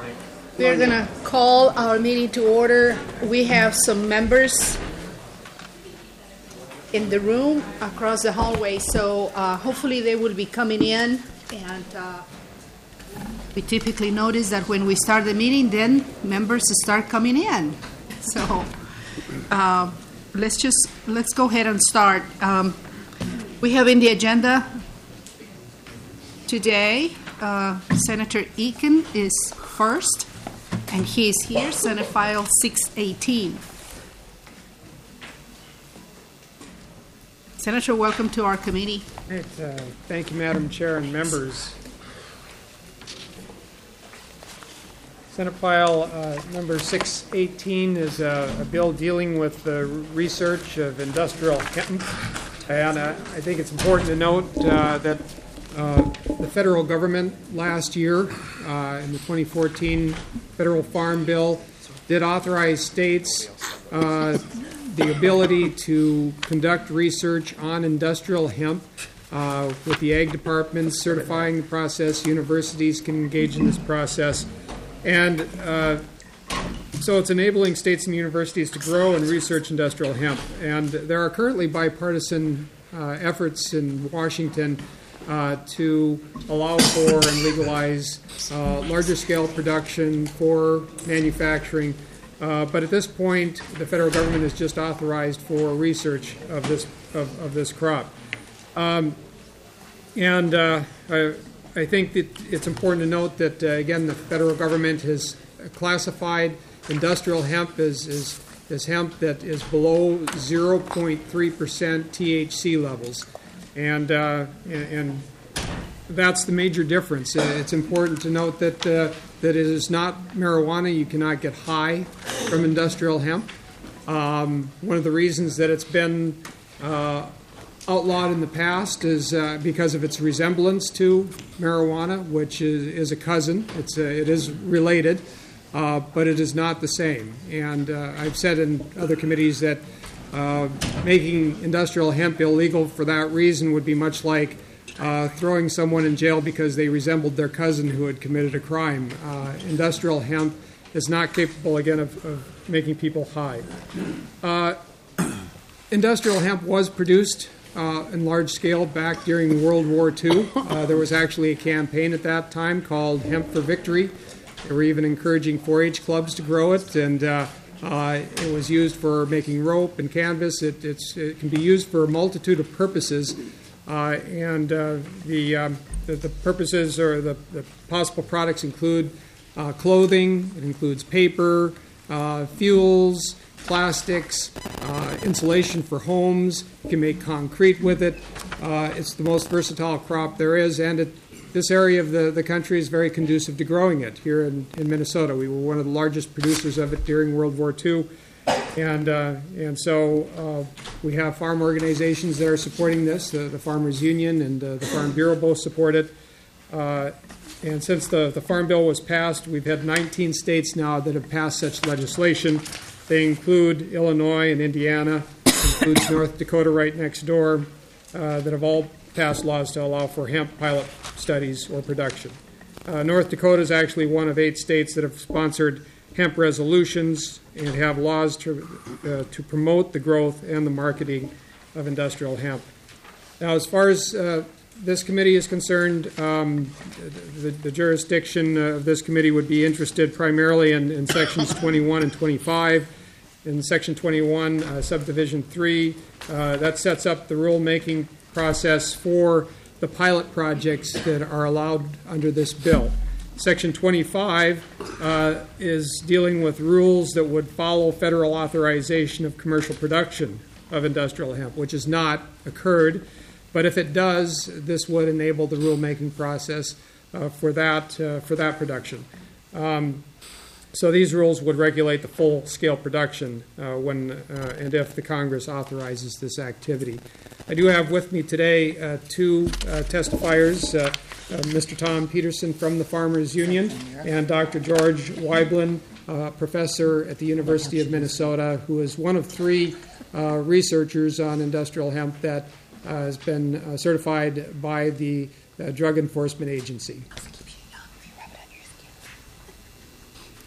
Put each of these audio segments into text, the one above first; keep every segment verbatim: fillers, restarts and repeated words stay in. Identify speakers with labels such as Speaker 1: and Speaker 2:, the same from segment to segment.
Speaker 1: We're going to call our meeting to order. We have some members in the room across the hallway, so uh, hopefully they will be coming in. And uh, we typically notice that when we start the meeting, then members start coming in. So uh, let's just let's go ahead and start. Um, we have in the agenda today uh, Senator Eakin is first, and he is here. Senate File six eighteen. Senator, welcome to our committee.
Speaker 2: Right, uh, thank you, Madam Chair and members. Senate File uh, number six eighteen is a, a bill dealing with the research of industrial hemp. And uh, I think it's important to note uh, that uh, the federal government last year, uh, in the twenty fourteen Federal Farm Bill, did authorize states uh, the ability to conduct research on industrial hemp, uh, with the ag departments certifying the process. Universities can engage in this process. And uh, so it's enabling states and universities to grow and research industrial hemp. And there are currently bipartisan uh, efforts in Washington uh, to allow for and legalize uh, larger scale production for manufacturing. Uh, but at this point, the federal government has just authorized for research of this of, of this crop. Um, and uh, I, I think that it's important to note that, uh, again, the federal government has classified industrial hemp as, as, as hemp that is below zero point three percent T H C levels. And, uh, and, and that's the major difference. Uh, it's important to note that, uh, that it is not marijuana. You cannot get high from industrial hemp. Um, one of the reasons that it's been uh, outlawed in the past is uh, because of its resemblance to marijuana, which is, is a cousin. It's a, it is related, uh, but it is not the same. And uh, I've said in other committees that uh, making industrial hemp illegal for that reason would be much like uh, throwing someone in jail because they resembled their cousin who had committed a crime. Uh, industrial hemp is not capable, again, of, of making people high. Uh, industrial hemp was produced Uh, in large scale back during World War Two. Uh, there was actually a campaign at that time called Hemp for Victory. They were even encouraging four H clubs to grow it, and uh, uh, it was used for making rope and canvas. It, it's, it can be used for a multitude of purposes, uh, and uh, the, um, the the purposes or the, the possible products include uh, clothing. It includes paper, uh, fuels, plastics, uh, insulation for homes. You can make concrete with it. Uh, it's the most versatile crop there is, and it, this area of the, the country is very conducive to growing it. Here in, in Minnesota, we were one of the largest producers of it during World War Two, and uh, and so uh, we have farm organizations that are supporting this. The, the Farmers Union and uh, the Farm Bureau both support it. Uh, and since the, the Farm Bill was passed, we've had nineteen states now that have passed such legislation. They include Illinois and Indiana, includes North Dakota right next door, uh, that have all passed laws to allow for hemp pilot studies or production. Uh, North Dakota is actually one of eight states that have sponsored hemp resolutions and have laws to, uh, to promote the growth and the marketing of industrial hemp. Now, as far as uh, this committee is concerned, um, the, the jurisdiction of this committee would be interested primarily in, in sections twenty-one and twenty-five. In Section twenty-one, uh, Subdivision three, uh, that sets up the rulemaking process for the pilot projects that are allowed under this bill. Section twenty-five uh, is dealing with rules that would follow federal authorization of commercial production of industrial hemp, which has not occurred. But if it does, this would enable the rulemaking process uh, for that uh, for that production. Um, so these rules would regulate the full-scale production uh, when uh, and if the Congress authorizes this activity. I do have with me today uh, two uh, testifiers, uh, uh, Mister Tom Peterson from the Farmers Union and Doctor George Weiblin, uh, professor at the University of Minnesota, who is one of three uh, researchers on industrial hemp that Uh, has been uh, certified by the uh, Drug Enforcement Agency.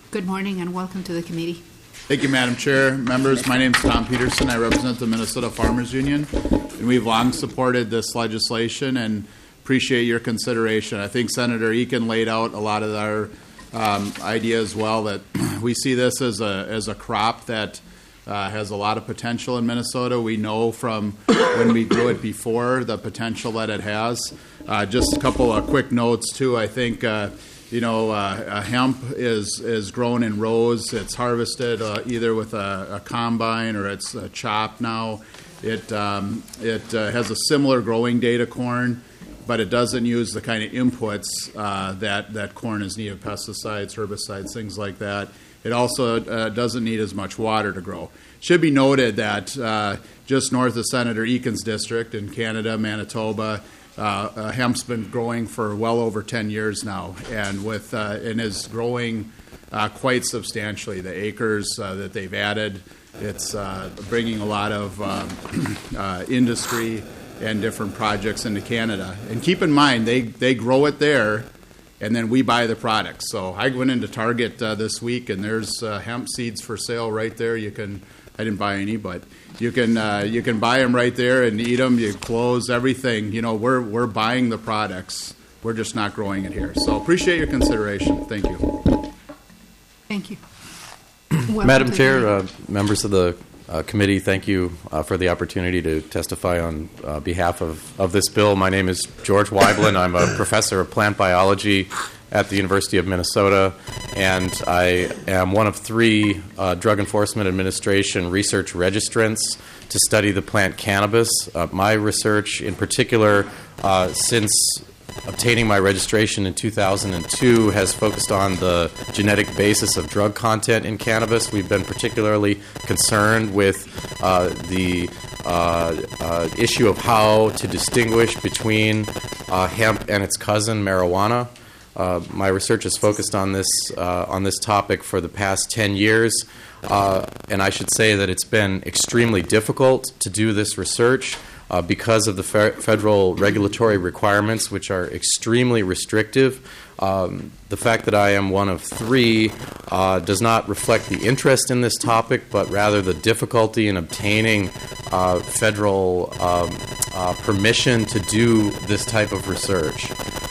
Speaker 1: Good morning and welcome to the committee.
Speaker 3: Thank you, Madam Chair. Members, my name is Tom Peterson. I represent the Minnesota Farmers Union, and we've long supported this legislation and appreciate your consideration. I think Senator Eakin laid out a lot of our um, idea as well, that we see this as a as a crop that uh, has a lot of potential in Minnesota. We know from when we grew it before the potential that it has. Uh, just a couple of quick notes, too. I think uh, You know, uh, hemp is is grown in rows. It's harvested uh, either with a, a combine or it's uh, chopped now. It um, it uh, has a similar growing date of corn, but it doesn't use the kind of inputs uh, that that corn is needed: pesticides, herbicides, things like that. It also uh, doesn't need as much water to grow. It should be noted that uh, just north of Senator Eakin's district in Canada, Manitoba, Uh, uh, hemp's been growing for well over ten years now, and with uh, and is growing uh, quite substantially. The acres uh, that they've added, it's uh, bringing a lot of um, uh, industry and different projects into Canada. And keep in mind, they, they grow it there, and then we buy the products. So I went into Target uh, this week, and there's uh, hemp seeds for sale right there. You can I didn't buy any, but you can uh, you can buy them right there and eat them. You clothes, everything. You know, we're we're buying the products. We're just not growing it here. So appreciate your consideration. Thank you.
Speaker 1: Thank you.
Speaker 4: Madam Chair, uh, members of the uh, committee, thank you uh, for the opportunity to testify on uh, behalf of, of this bill. My name is George Weiblin. I'm a professor of plant biology at the University of Minnesota, and I am one of three uh, Drug Enforcement Administration research registrants to study the plant cannabis. Uh, my research in particular, uh, since obtaining my registration in two thousand two, has focused on the genetic basis of drug content in cannabis. We've been particularly concerned with uh, the uh, uh, issue of how to distinguish between uh, hemp and its cousin, marijuana. Uh, my research is focused on this uh, on this topic for the past ten years, uh, and I should say that it's been extremely difficult to do this research uh, because of the fe- federal regulatory requirements, which are extremely restrictive. Um, the fact that I am one of three uh, does not reflect the interest in this topic, but rather the difficulty in obtaining uh, federal um, uh, permission to do this type of research.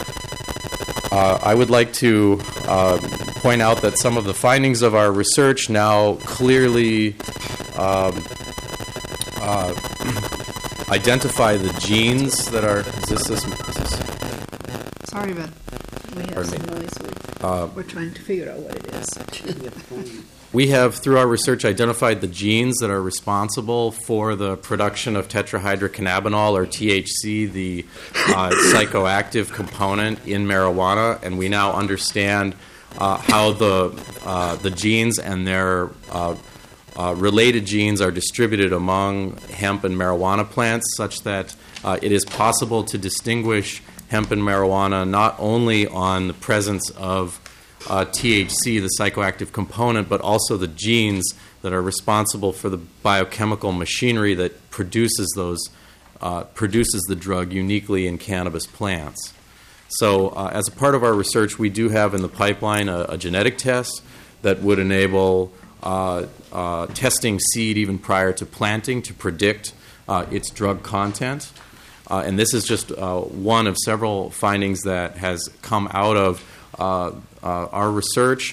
Speaker 4: Uh, I would like to uh, point out that some of the findings of our research now clearly um, uh, identify the genes that are. Is this this? Is this
Speaker 1: Sorry, but we have
Speaker 4: Pardon
Speaker 1: some
Speaker 4: me.
Speaker 1: noise. We're,
Speaker 4: Uh,
Speaker 1: we're trying to figure out what it is.
Speaker 4: We have, through our research, identified the genes that are responsible for the production of tetrahydrocannabinol, or T H C, the uh, psychoactive component in marijuana, and we now understand uh, how the uh, the genes and their uh, uh, related genes are distributed among hemp and marijuana plants, such that uh, it is possible to distinguish hemp and marijuana not only on the presence of Uh, T H C, the psychoactive component, but also the genes that are responsible for the biochemical machinery that produces those uh, produces the drug uniquely in cannabis plants. So, uh, as a part of our research, we do have in the pipeline a, a genetic test that would enable uh, uh, testing seed even prior to planting to predict uh, its drug content. Uh, and this is just uh, one of several findings that has come out of Uh, uh, our research.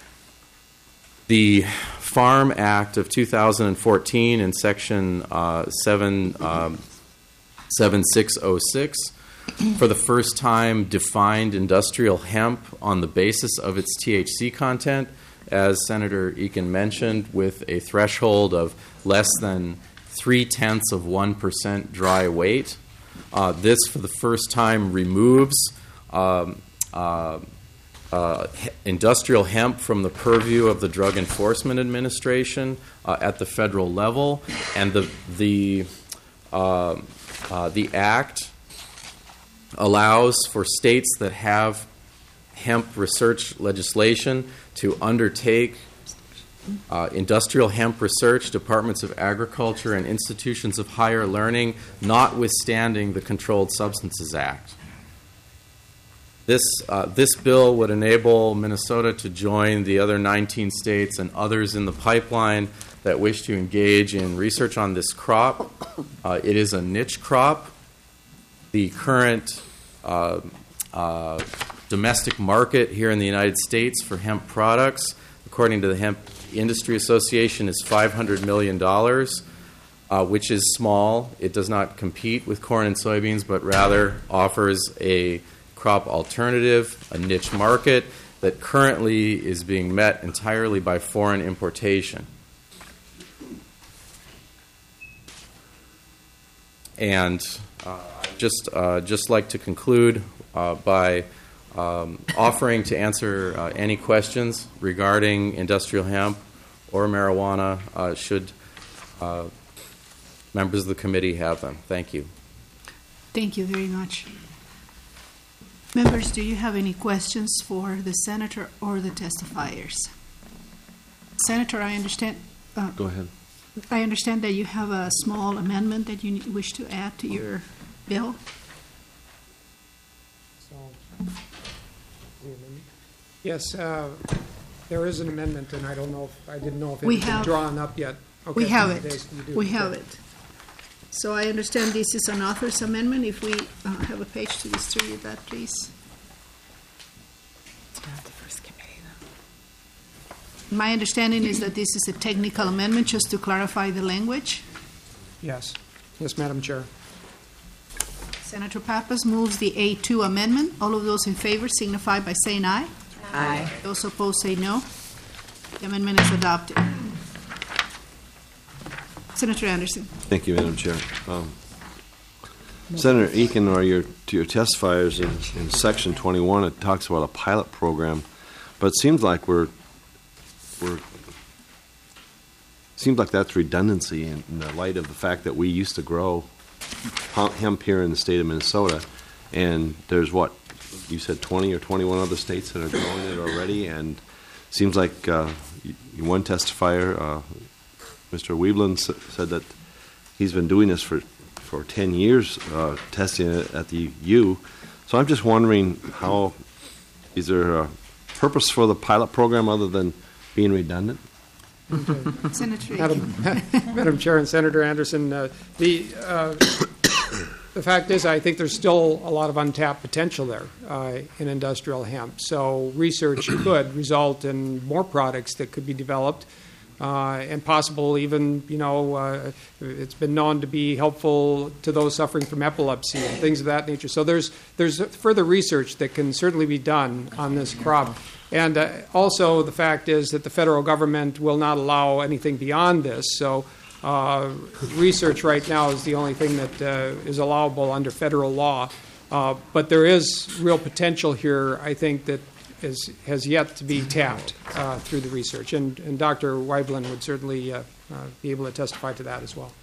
Speaker 4: The Farm Act of two thousand fourteen in Section uh, seven, um, seven six oh six for the first time defined industrial hemp on the basis of its T H C content, as Senator Eakin mentioned, with a threshold of less than three-tenths of one percent dry weight. Uh, this, for the first time, removes um, uh, Uh, industrial hemp from the purview of the Drug Enforcement Administration uh, at the federal level, and the the uh, uh, the act allows for states that have hemp research legislation to undertake uh, industrial hemp research, departments of agriculture, and institutions of higher learning, notwithstanding the Controlled Substances Act. This, uh, this bill would enable Minnesota to join the other nineteen states and others in the pipeline that wish to engage in research on this crop. Uh, it is a niche crop. The current uh, uh, domestic market here in the United States for hemp products, according to the Hemp Industry Association, is five hundred million dollars, uh, which is small. It does not compete with corn and soybeans, but rather offers a crop alternative, a niche market that currently is being met entirely by foreign importation. And uh, I'd just, uh, just like to conclude uh, by um, offering to answer uh, any questions regarding industrial hemp or marijuana uh, should uh, members of the committee have them. Thank you.
Speaker 1: Thank you very much. Members, do you have any questions for the senator or the testifiers? Senator, I understand. Uh,
Speaker 5: Go ahead.
Speaker 1: I understand that you have a small amendment that you wish to add to your bill.
Speaker 2: So, yes, uh, there is an amendment, and I don't know if, I didn't know if it
Speaker 1: We
Speaker 2: had been
Speaker 1: have-
Speaker 2: drawn up yet. Okay,
Speaker 1: We have
Speaker 2: Days,
Speaker 1: it.
Speaker 2: you do.
Speaker 1: We have
Speaker 2: Okay.
Speaker 1: it. So I understand this is an author's amendment. If we uh, have a page to distribute that, please. My understanding is that this is a technical amendment, just to clarify the language.
Speaker 2: Yes. Yes, Madam Chair.
Speaker 1: Senator Pappas moves the A two amendment. All of those in favor signify by saying aye.
Speaker 6: Aye.
Speaker 1: Those opposed say no. The amendment is adopted. Senator Anderson.
Speaker 5: Thank you, Madam Chair. Um, Senator Eakin, or your to your testifiers in, in Section twenty-one, it talks about a pilot program, but it seems like we're we're seems like that's redundancy in, in the light of the fact that we used to grow hemp here in the state of Minnesota, and there's what you said twenty or twenty-one other states that are growing it already, and seems like uh, one testifier, uh, Mister Weeblen, said that he's been doing this for for ten years, uh, testing it at the U. So I'm just wondering, how is there a purpose for the pilot program other than being redundant?
Speaker 1: Senator
Speaker 2: Madam,
Speaker 1: Eakin.
Speaker 2: Madam Chair and Senator Anderson, uh, the uh, the fact is, I think there's still a lot of untapped potential there uh, in industrial hemp. So research could result in more products that could be developed, uh, and possible even, you know, uh, it's been known to be helpful to those suffering from epilepsy and things of that nature. So there's there's further research that can certainly be done on this crop. And uh, also the fact is that the federal government will not allow anything beyond this. So uh, research right now is the only thing that uh, is allowable under federal law. Uh, but there is real potential here, I think, that is, has yet to be tapped uh, through the research. And, and Doctor Weiblen would certainly uh, uh, be able to testify to that as well.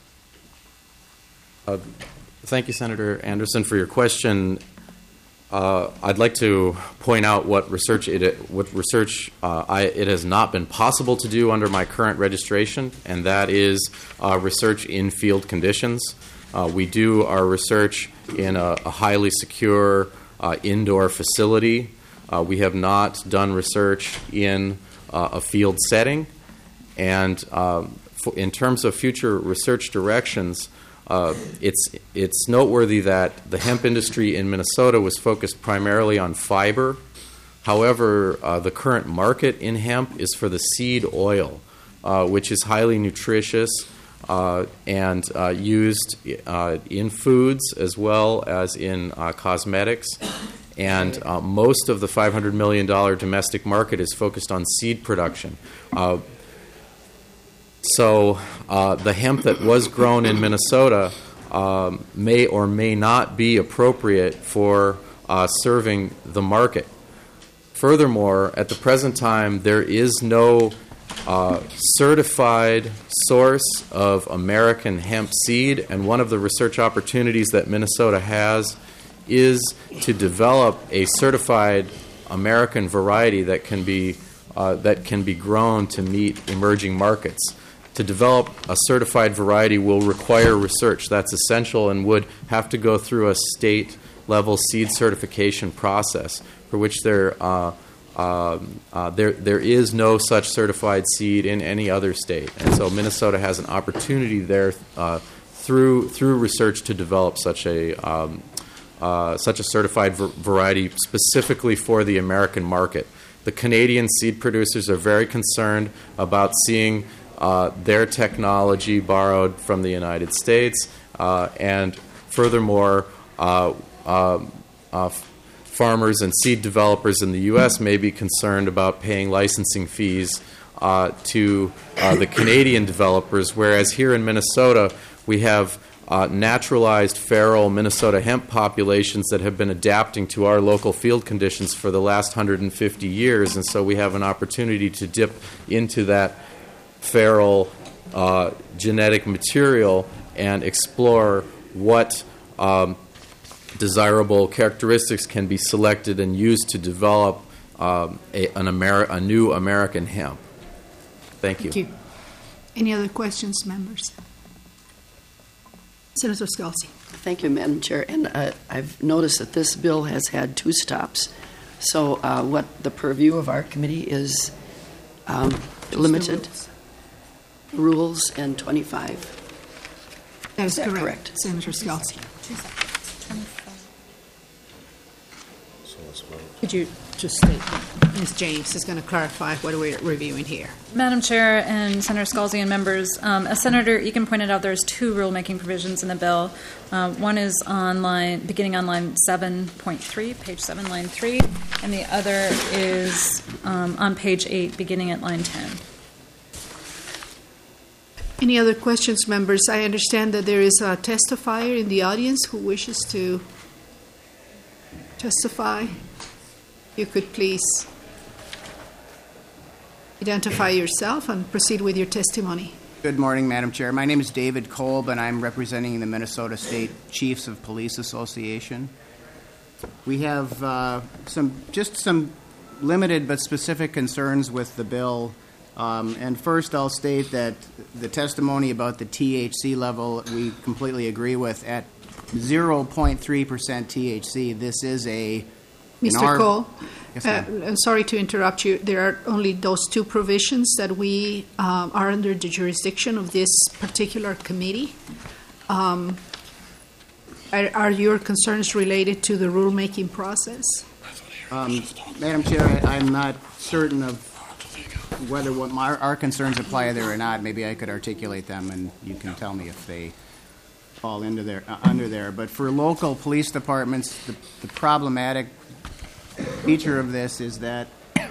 Speaker 4: Uh, thank you, Senator Anderson, for your question. Uh, I'd like to point out what research it what research uh, I, it has not been possible to do under my current registration, and that is uh, research in field conditions. Uh, we do our research in a, a highly secure uh, indoor facility. Uh, we have not done research in uh, a field setting, and uh, for, in terms of future research directions, Uh, it's it's noteworthy that the hemp industry in Minnesota was focused primarily on fiber. However, uh, the current market in hemp is for the seed oil, uh, which is highly nutritious uh, and uh, used uh, in foods as well as in uh, cosmetics. And uh, most of the five hundred million dollars domestic market is focused on seed production. Uh, So uh, the hemp that was grown in Minnesota um, may or may not be appropriate for uh, serving the market. Furthermore, at the present time, there is no uh, certified source of American hemp seed, and one of the research opportunities that Minnesota has is to develop a certified American variety that can be uh, that can be grown to meet emerging markets. To develop a certified variety will require research. That's essential and would have to go through a state level seed certification process, for which there uh, um, uh, there there is no such certified seed in any other state, and so Minnesota has an opportunity there uh, through through research to develop such a um, uh, such a certified v- variety specifically for the American market. The Canadian seed producers are very concerned about seeing uh, their technology borrowed from the United States, uh, and furthermore, uh, uh, uh, farmers and seed developers in the U S may be concerned about paying licensing fees uh, to uh, the Canadian developers, whereas here in Minnesota we have Uh, naturalized feral Minnesota hemp populations that have been adapting to our local field conditions for the last one hundred fifty years, and so we have an opportunity to dip into that feral uh, genetic material and explore what um, desirable characteristics can be selected and used to develop um, a, an Ameri- a new American hemp. Thank you.
Speaker 1: Thank you. Any other questions, members? Senator Scalzi.
Speaker 6: Thank you, Madam Chair. And uh, I've noticed that this bill has had two stops. So uh, what the purview of our committee is um, limited. Rules and twenty-five.
Speaker 1: That is
Speaker 6: Is that
Speaker 1: correct,
Speaker 6: correct?
Speaker 1: Senator Scalzi. Could you just state, Miz James is going to clarify what we're reviewing here.
Speaker 7: Madam Chair and Senator Scalzi and members, um, as Senator Eakin pointed out, there's two rulemaking provisions in the bill. Uh, one is on line, beginning on line seven point three, page seven, line three, and the other is um, on page eight, beginning at line ten.
Speaker 1: Any other questions, members? I understand that there is a testifier in the audience who wishes to testify. You could please identify yourself and proceed with your testimony.
Speaker 8: Good morning, Madam Chair. My name is David Kolb, and I'm representing the Minnesota State Chiefs of Police Association. We have uh, some just some limited but specific concerns with the bill. Um, and first, I'll state that the testimony about the T H C level we completely agree with. At zero point three percent T H C, this is a
Speaker 1: Mister
Speaker 8: our,
Speaker 1: Cole,
Speaker 8: yes,
Speaker 1: uh, I'm sorry to interrupt you. There are only those two provisions that we um, are under the jurisdiction of this particular committee. Um, are, are your concerns related to the rulemaking process?
Speaker 8: Um, Madam Chair, I, I'm not certain of whether what my, our concerns apply there or not. Maybe I could articulate them, and you can tell me if they fall into there, uh, under there. But for local police departments, the, the problematic feature of this is that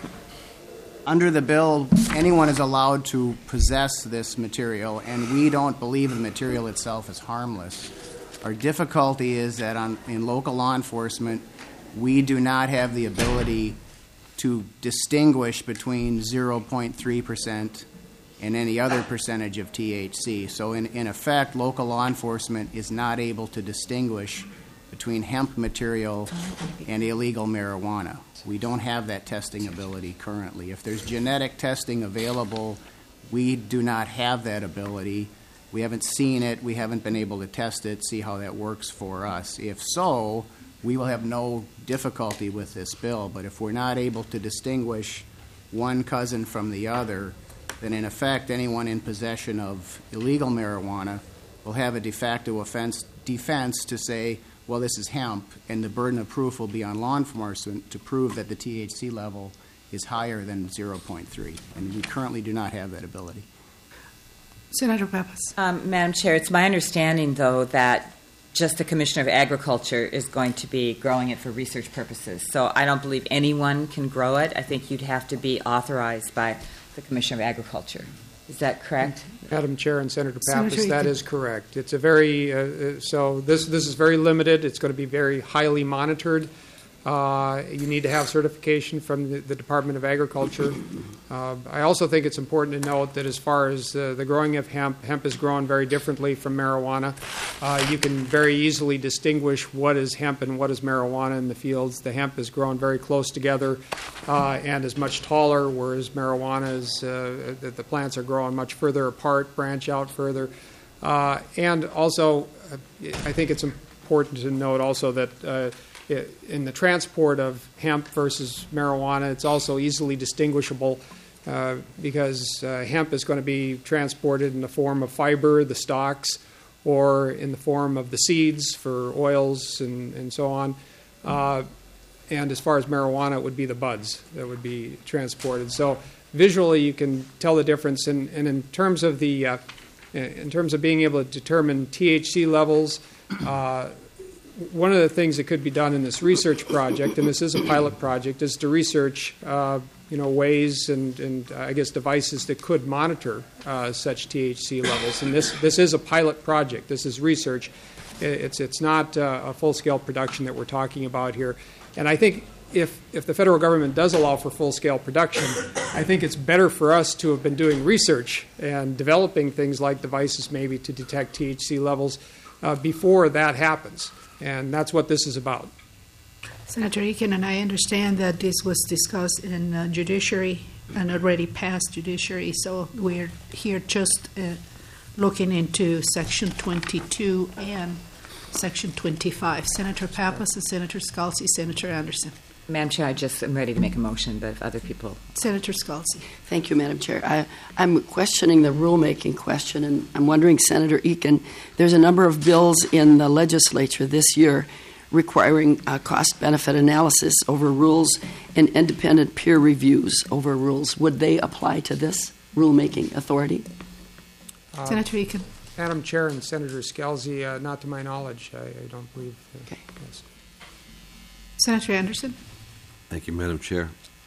Speaker 8: under the bill, anyone is allowed to possess this material, and we don't believe the material itself is harmless. Our difficulty is that on, in local law enforcement, we do not have the ability to distinguish between zero point three percent and any other percentage of T H C. So in, in effect, local law enforcement is not able to distinguish between hemp material and illegal marijuana. We don't have that testing ability currently. If there's genetic testing available, we do not have that ability. We haven't seen it. We haven't been able to test it, see how that works for us. If so, we will have no difficulty with this bill. But if we're not able to distinguish one cousin from the other, then in effect, anyone in possession of illegal marijuana will have a de facto offense, defense to say, well, this is hemp, and the burden of proof will be on law enforcement to prove that the T H C level is higher than zero point three. And we currently do not have that ability.
Speaker 1: Senator Pappas.
Speaker 9: Um, Madam Chair, it's my understanding, though, that just the Commissioner of Agriculture is going to be growing it for research purposes. So I don't believe anyone can grow it. I think you'd have to be authorized by the Commissioner of Agriculture. Is that correct?
Speaker 2: Madam Chair and Senator
Speaker 1: Senator
Speaker 2: Pappas, that
Speaker 1: Eakin.
Speaker 2: is correct. It's a very, uh, uh, so this, this is very limited. It's going to be very highly monitored. Uh, you need to have certification from the, the Department of Agriculture. Uh, I also think it's important to note that as far as uh, the growing of hemp, hemp is grown very differently from marijuana. Uh, you can very easily distinguish what is hemp and what is marijuana in the fields. The hemp is grown very close together uh, and is much taller, whereas marijuana is, uh, the, the plants are growing much further apart, branch out further. Uh, and also, uh, I think it's important to note also that uh, i- in the transport of hemp versus marijuana, it's also easily distinguishable uh, because uh, hemp is going to be transported in the form of fiber, the stalks, or in the form of the seeds for oils and, and so on. Uh, and as far as marijuana, it would be the buds that would be transported. So visually, you can tell the difference. And, and in terms of the, uh, in terms of being able to determine T H C levels, uh, one of the things that could be done in this research project, and this is a pilot project, is to research, uh, you know, ways and, and uh, I guess devices that could monitor uh, such T H C levels. And this this is a pilot project. This is research. It's it's not uh, a full-scale production that we're talking about here. And I think if if the federal government does allow for full-scale production, I think it's better for us to have been doing research and developing things like devices maybe to detect T H C levels uh, before that happens. And that's what this is about.
Speaker 1: Senator Eakin, and I understand that this was discussed in uh, judiciary and already passed judiciary, so we're here just uh, looking into Section twenty-two and Section twenty-five. Senator Pappas and Senator Scalzi, Senator Anderson.
Speaker 9: Madam Chair, I just am ready to make a motion, but if other people.
Speaker 1: Senator Scalzi.
Speaker 6: Thank you, Madam Chair. I, I'm questioning the rulemaking question, and I'm wondering, Senator Eakin, there's a number of bills in the legislature this year requiring uh, cost-benefit analysis over rules and independent peer reviews over rules. Would they apply to this rulemaking authority?
Speaker 2: Uh,
Speaker 1: Senator Eakin.
Speaker 2: Madam Chair and Senator Scalzi, uh, not to my knowledge, I, I don't believe. Uh,
Speaker 6: Okay.
Speaker 2: yes.
Speaker 1: Senator Anderson.
Speaker 5: Thank you, Madam Chair.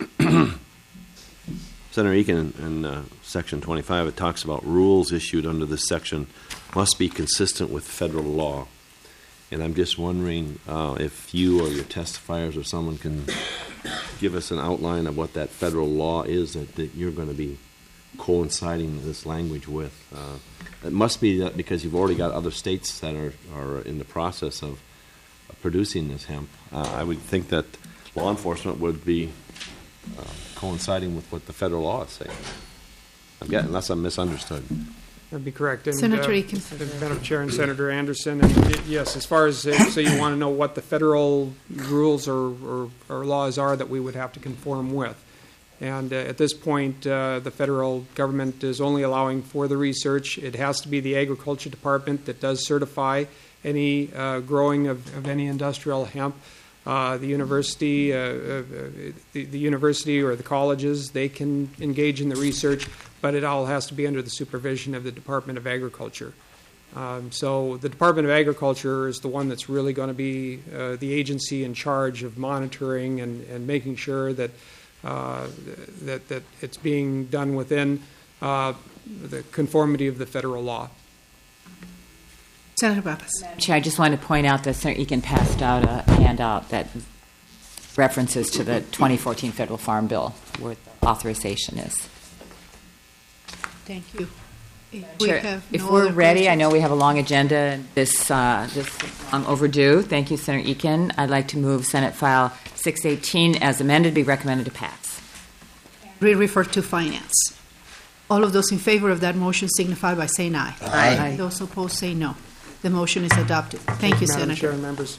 Speaker 5: Senator Eakin, in, in uh, Section twenty-five, it talks about rules issued under this section must be consistent with federal law. And I'm just wondering uh, if you or your testifiers or someone can give us an outline of what that federal law is that, that you're going to be coinciding this language with. Uh, it must be that because you've already got other states that are, are in the process of producing this hemp. Uh, I would think that law enforcement would be uh, coinciding with what the federal law is saying. I'm getting, unless I'm misunderstood.
Speaker 2: That'd be correct. And,
Speaker 1: Senator
Speaker 2: uh,
Speaker 1: Eakin.
Speaker 2: and Madam Chair and Senator Anderson, and y- yes, as far as uh, so you want to know what the federal rules or, or, or laws are that we would have to conform with. And uh, at this point, uh, the federal government is only allowing for the research. It has to be the Agriculture Department that does certify any uh, growing of, of any industrial hemp. Uh, the university, uh, uh, the, the university or the colleges, they can engage in the research, but it all has to be under the supervision of the Department of Agriculture. Um, so the Department of Agriculture is the one that's really going to be uh, the agency in charge of monitoring and, and making sure that, uh, that that it's being done within uh, the conformity of the federal law.
Speaker 1: Senator Pappas.
Speaker 9: Chair, I just want to point out that Senator Eakin passed out a handout that references to the twenty fourteen Federal Farm Bill where the authorization is.
Speaker 1: Thank you. If we
Speaker 9: Chair,
Speaker 1: have
Speaker 9: if
Speaker 1: no
Speaker 9: we're
Speaker 1: other
Speaker 9: ready, I
Speaker 1: questions-
Speaker 9: know we have a long agenda. and This uh, this is long overdue. Thank you, Senator Eakin. I'd like to move Senate File six eighteen as amended be recommended to pass.
Speaker 1: Re-refer to finance. All of those in favor of that motion signify by saying aye.
Speaker 9: Aye.
Speaker 1: Those opposed say no. The motion is adopted. Thank you,
Speaker 2: Madam Chair
Speaker 1: Senator.
Speaker 2: and members.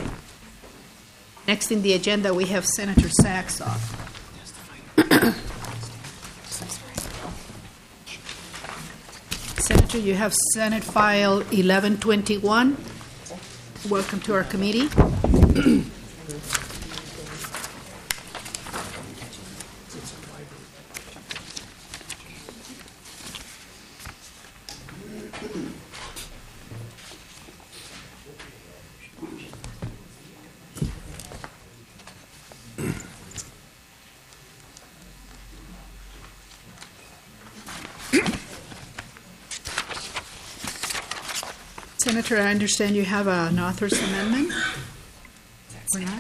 Speaker 1: Next in the agenda, we have Senator Saxoff. Senator, you have Senate File eleven twenty-one. Welcome to our committee. Senator, I understand you have an author's amendment? Or not?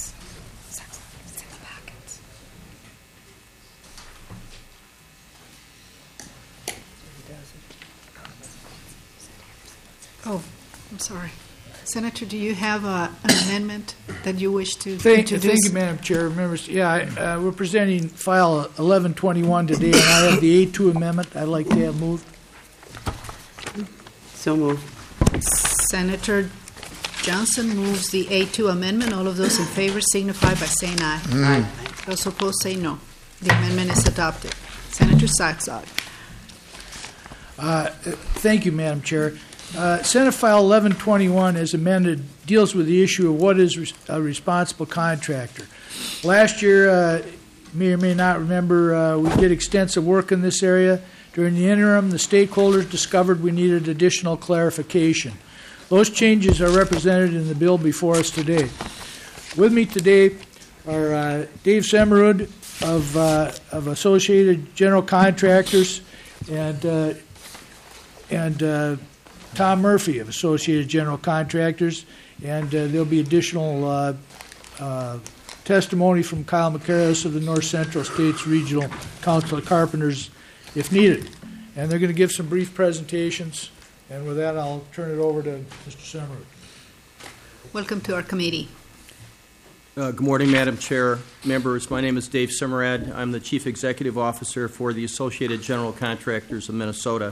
Speaker 1: Oh, I'm sorry. Senator, do you have a, an amendment that you wish to
Speaker 10: Thank,
Speaker 1: introduce?
Speaker 10: thank you, Madam Chair, members. Yeah, I, uh, we're presenting file eleven twenty-one today, and I have the A two amendment I'd like to have moved.
Speaker 6: So moved.
Speaker 1: Senator Johnson moves the A two amendment. All of those in favor signify by saying aye. Aye. Those opposed say no. The amendment is adopted. Senator Saxon.
Speaker 10: Uh, Thank you, Madam Chair. Uh, Senate File eleven twenty-one, as amended, deals with the issue of what is res- a responsible contractor. Last year, uh, may or may not remember, uh, we did extensive work in this area. During the interim, the stakeholders discovered we needed additional clarification. Those changes are represented in the bill before us today. With me today are uh, Dave Semerud of, uh, of Associated General Contractors and uh, and uh, Tom Murphy of Associated General Contractors, and uh, there'll be additional uh, uh, testimony from Kyle McCarris of the North Central States Regional Council of Carpenters if needed. And they're going to give some brief presentations, and with that, I'll turn it over to Mister Semerud.
Speaker 1: Welcome to our committee.
Speaker 11: Uh, good morning, Madam Chair, members. My name is Dave Simmerad. I'm the Chief Executive Officer for the Associated General Contractors of Minnesota.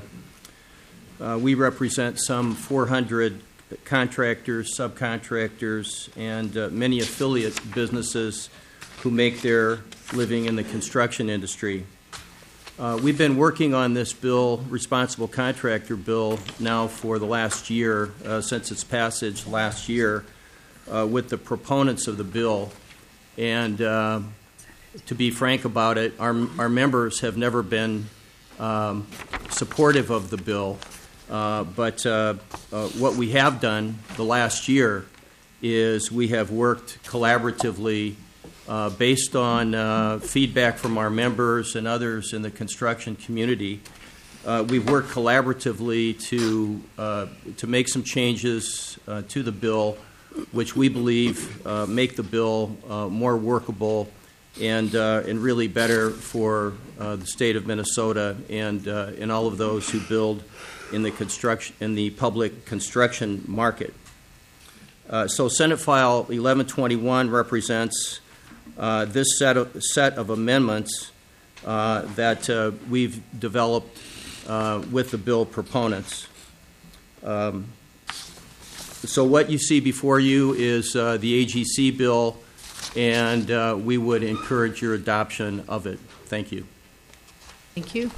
Speaker 11: Uh, we represent some four hundred contractors, subcontractors, and uh, many affiliate businesses who make their living in the construction industry. Uh, we've been working on this bill, Responsible Contractor Bill, now for the last year, uh, since its passage last year, uh, with the proponents of the bill. And uh, to be frank about it, our, our members have never been um, supportive of the bill. Uh, but uh, uh, what we have done the last year is we have worked collaboratively uh, based on uh, feedback from our members and others in the construction community. Uh, we've worked collaboratively to uh, to make some changes uh, to the bill, which we believe uh, make the bill uh, more workable and uh, and really better for uh, the state of Minnesota and uh, and all of those who build in the construction in the public construction market. Uh, so Senate File eleven twenty-one represents uh, this set of set of amendments uh, that uh, we've developed uh, with the bill proponents. Um, so what you see before you is uh, the A G C bill, and uh, we would encourage your adoption of it. Thank you.
Speaker 1: Thank you.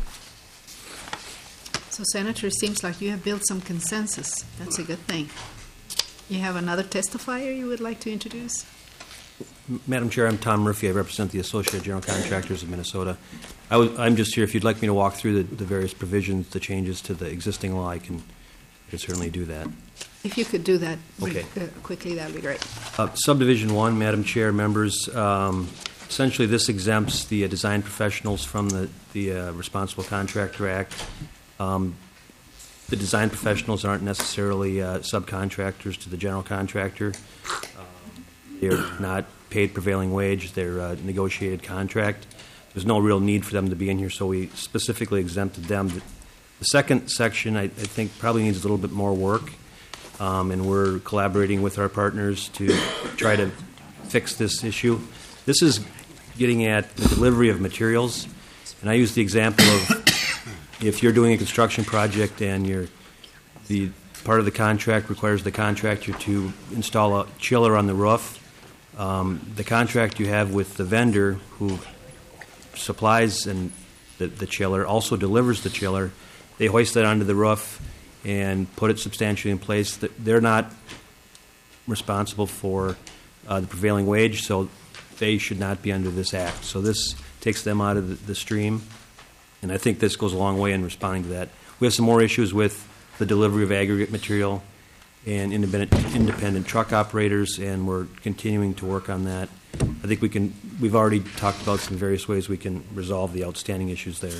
Speaker 1: So, Senator, it seems like you have built some consensus. That's a good thing. You have another testifier you would like to introduce?
Speaker 12: Madam Chair, I'm Tom Murphy. I represent the Associated General Contractors of Minnesota. I was, I'm just here. If you'd like me to walk through the, the various provisions, the changes to the existing law, I can, I can certainly do that.
Speaker 1: If you could do that
Speaker 12: Okay.
Speaker 1: uh, quickly, that would be great.
Speaker 12: Uh, Subdivision one, Madam Chair, members, um, essentially this exempts the uh, design professionals from the, the uh, Responsible Contractor Act. Um, the design professionals aren't necessarily uh, subcontractors to the general contractor. Um, they're not paid prevailing wage. They're a negotiated contract. There's no real need for them to be in here, so we specifically exempted them. The second section, I, I think, probably needs a little bit more work, um, and we're collaborating with our partners to try to fix this issue. This is getting at the delivery of materials, and I use the example of if you're doing a construction project and you're, the part of the contract requires the contractor to install a chiller on the roof, um, the contract you have with the vendor who supplies and the, the chiller also delivers the chiller. They hoist that onto the roof and put it substantially in place. They're not responsible for uh, the prevailing wage, so they should not be under this act. So this takes them out of the, the stream. And I think this goes a long way in responding to that. We have some more issues with the delivery of aggregate material and independent, independent truck operators, and we're continuing to work on that. I think we can. We've already talked about some various ways we can resolve the outstanding issues there.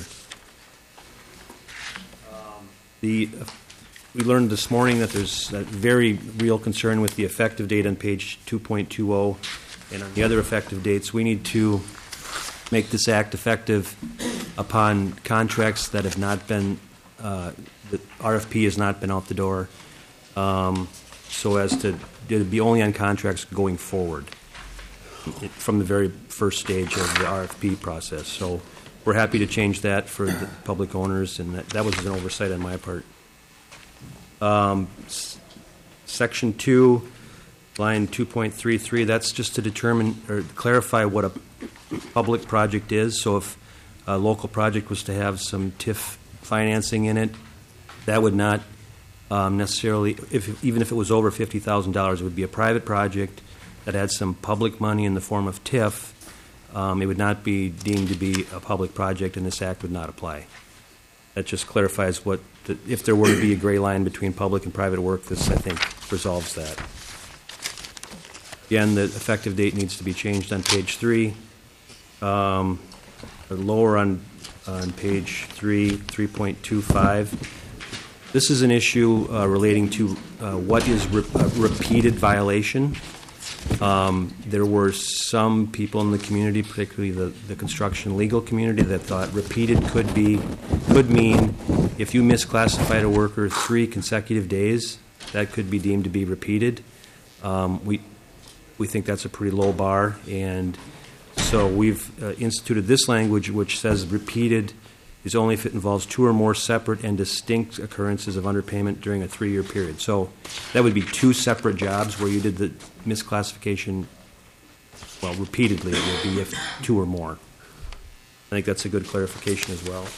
Speaker 12: Um, the we learned this morning that there's a very real concern with the effective date on page two point two zero, and on the other effective dates. We need to make this act effective upon contracts that have not been, uh, the R F P has not been out the door, um, so as to, to be only on contracts going forward from the very first stage of the R F P process. So we're happy to change that for the public owners, and that, that was an oversight on my part. Um, s- section two line two point three three, that's just to determine or clarify what a public project is. So if a local project was to have some T I F financing in it, that would not um, necessarily, if, even if it was over fifty thousand dollars, it would be a private project that had some public money in the form of T I F. Um, it would not be deemed to be a public project, and this act would not apply. That just clarifies what, the, if there were to be a gray line between public and private work, this, I think, resolves that. Again, the effective date needs to be changed on page three. Um, or lower on, on page three, three point two five. This is an issue uh, relating to uh, what is re- a repeated violation. Um, there were some people in the community, particularly the, the construction legal community, that thought repeated could be could mean if you misclassified a worker three consecutive days, that could be deemed to be repeated. Um, we we think that's a pretty low bar, and so we've uh, instituted this language, which says repeated is only if it involves two or more separate and distinct occurrences of underpayment during a three-year period. So that would be two separate jobs where you did the misclassification, well, repeatedly. It would be if two or more. I think that's a good clarification as well.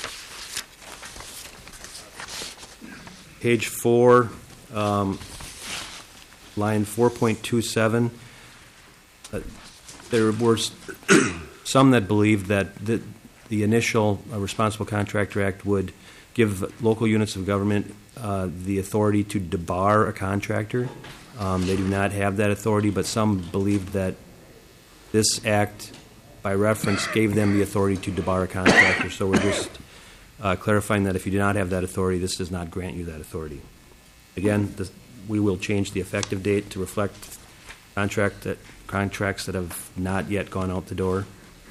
Speaker 12: Page four, um, line four point two seven. Uh, there were some that believed that the, the initial uh, Responsible Contractor Act would give local units of government uh, the authority to debar a contractor. Um, they do not have that authority, but some believed that this act, by reference, gave them the authority to debar a contractor. So we're just uh, clarifying that if you do not have that authority, this does not grant you that authority. Again, this, we will change the effective date to reflect contract that, contracts that have not yet gone out the door.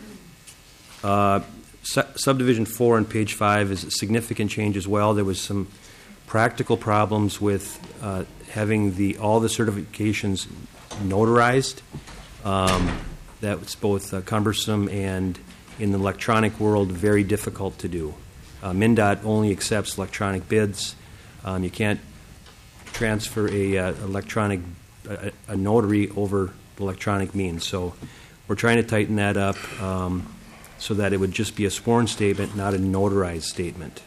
Speaker 12: Uh, su- subdivision four on page five is a significant change as well. There was some practical problems with uh, having the all the certifications notarized. Um, that was both uh, cumbersome and, in the electronic world, very difficult to do. Uh, MnDOT only accepts electronic bids. Um, you can't transfer a uh, electronic a, a notary over electronic means. So we're trying to tighten that up um, so that it would just be a sworn statement, not a notarized statement.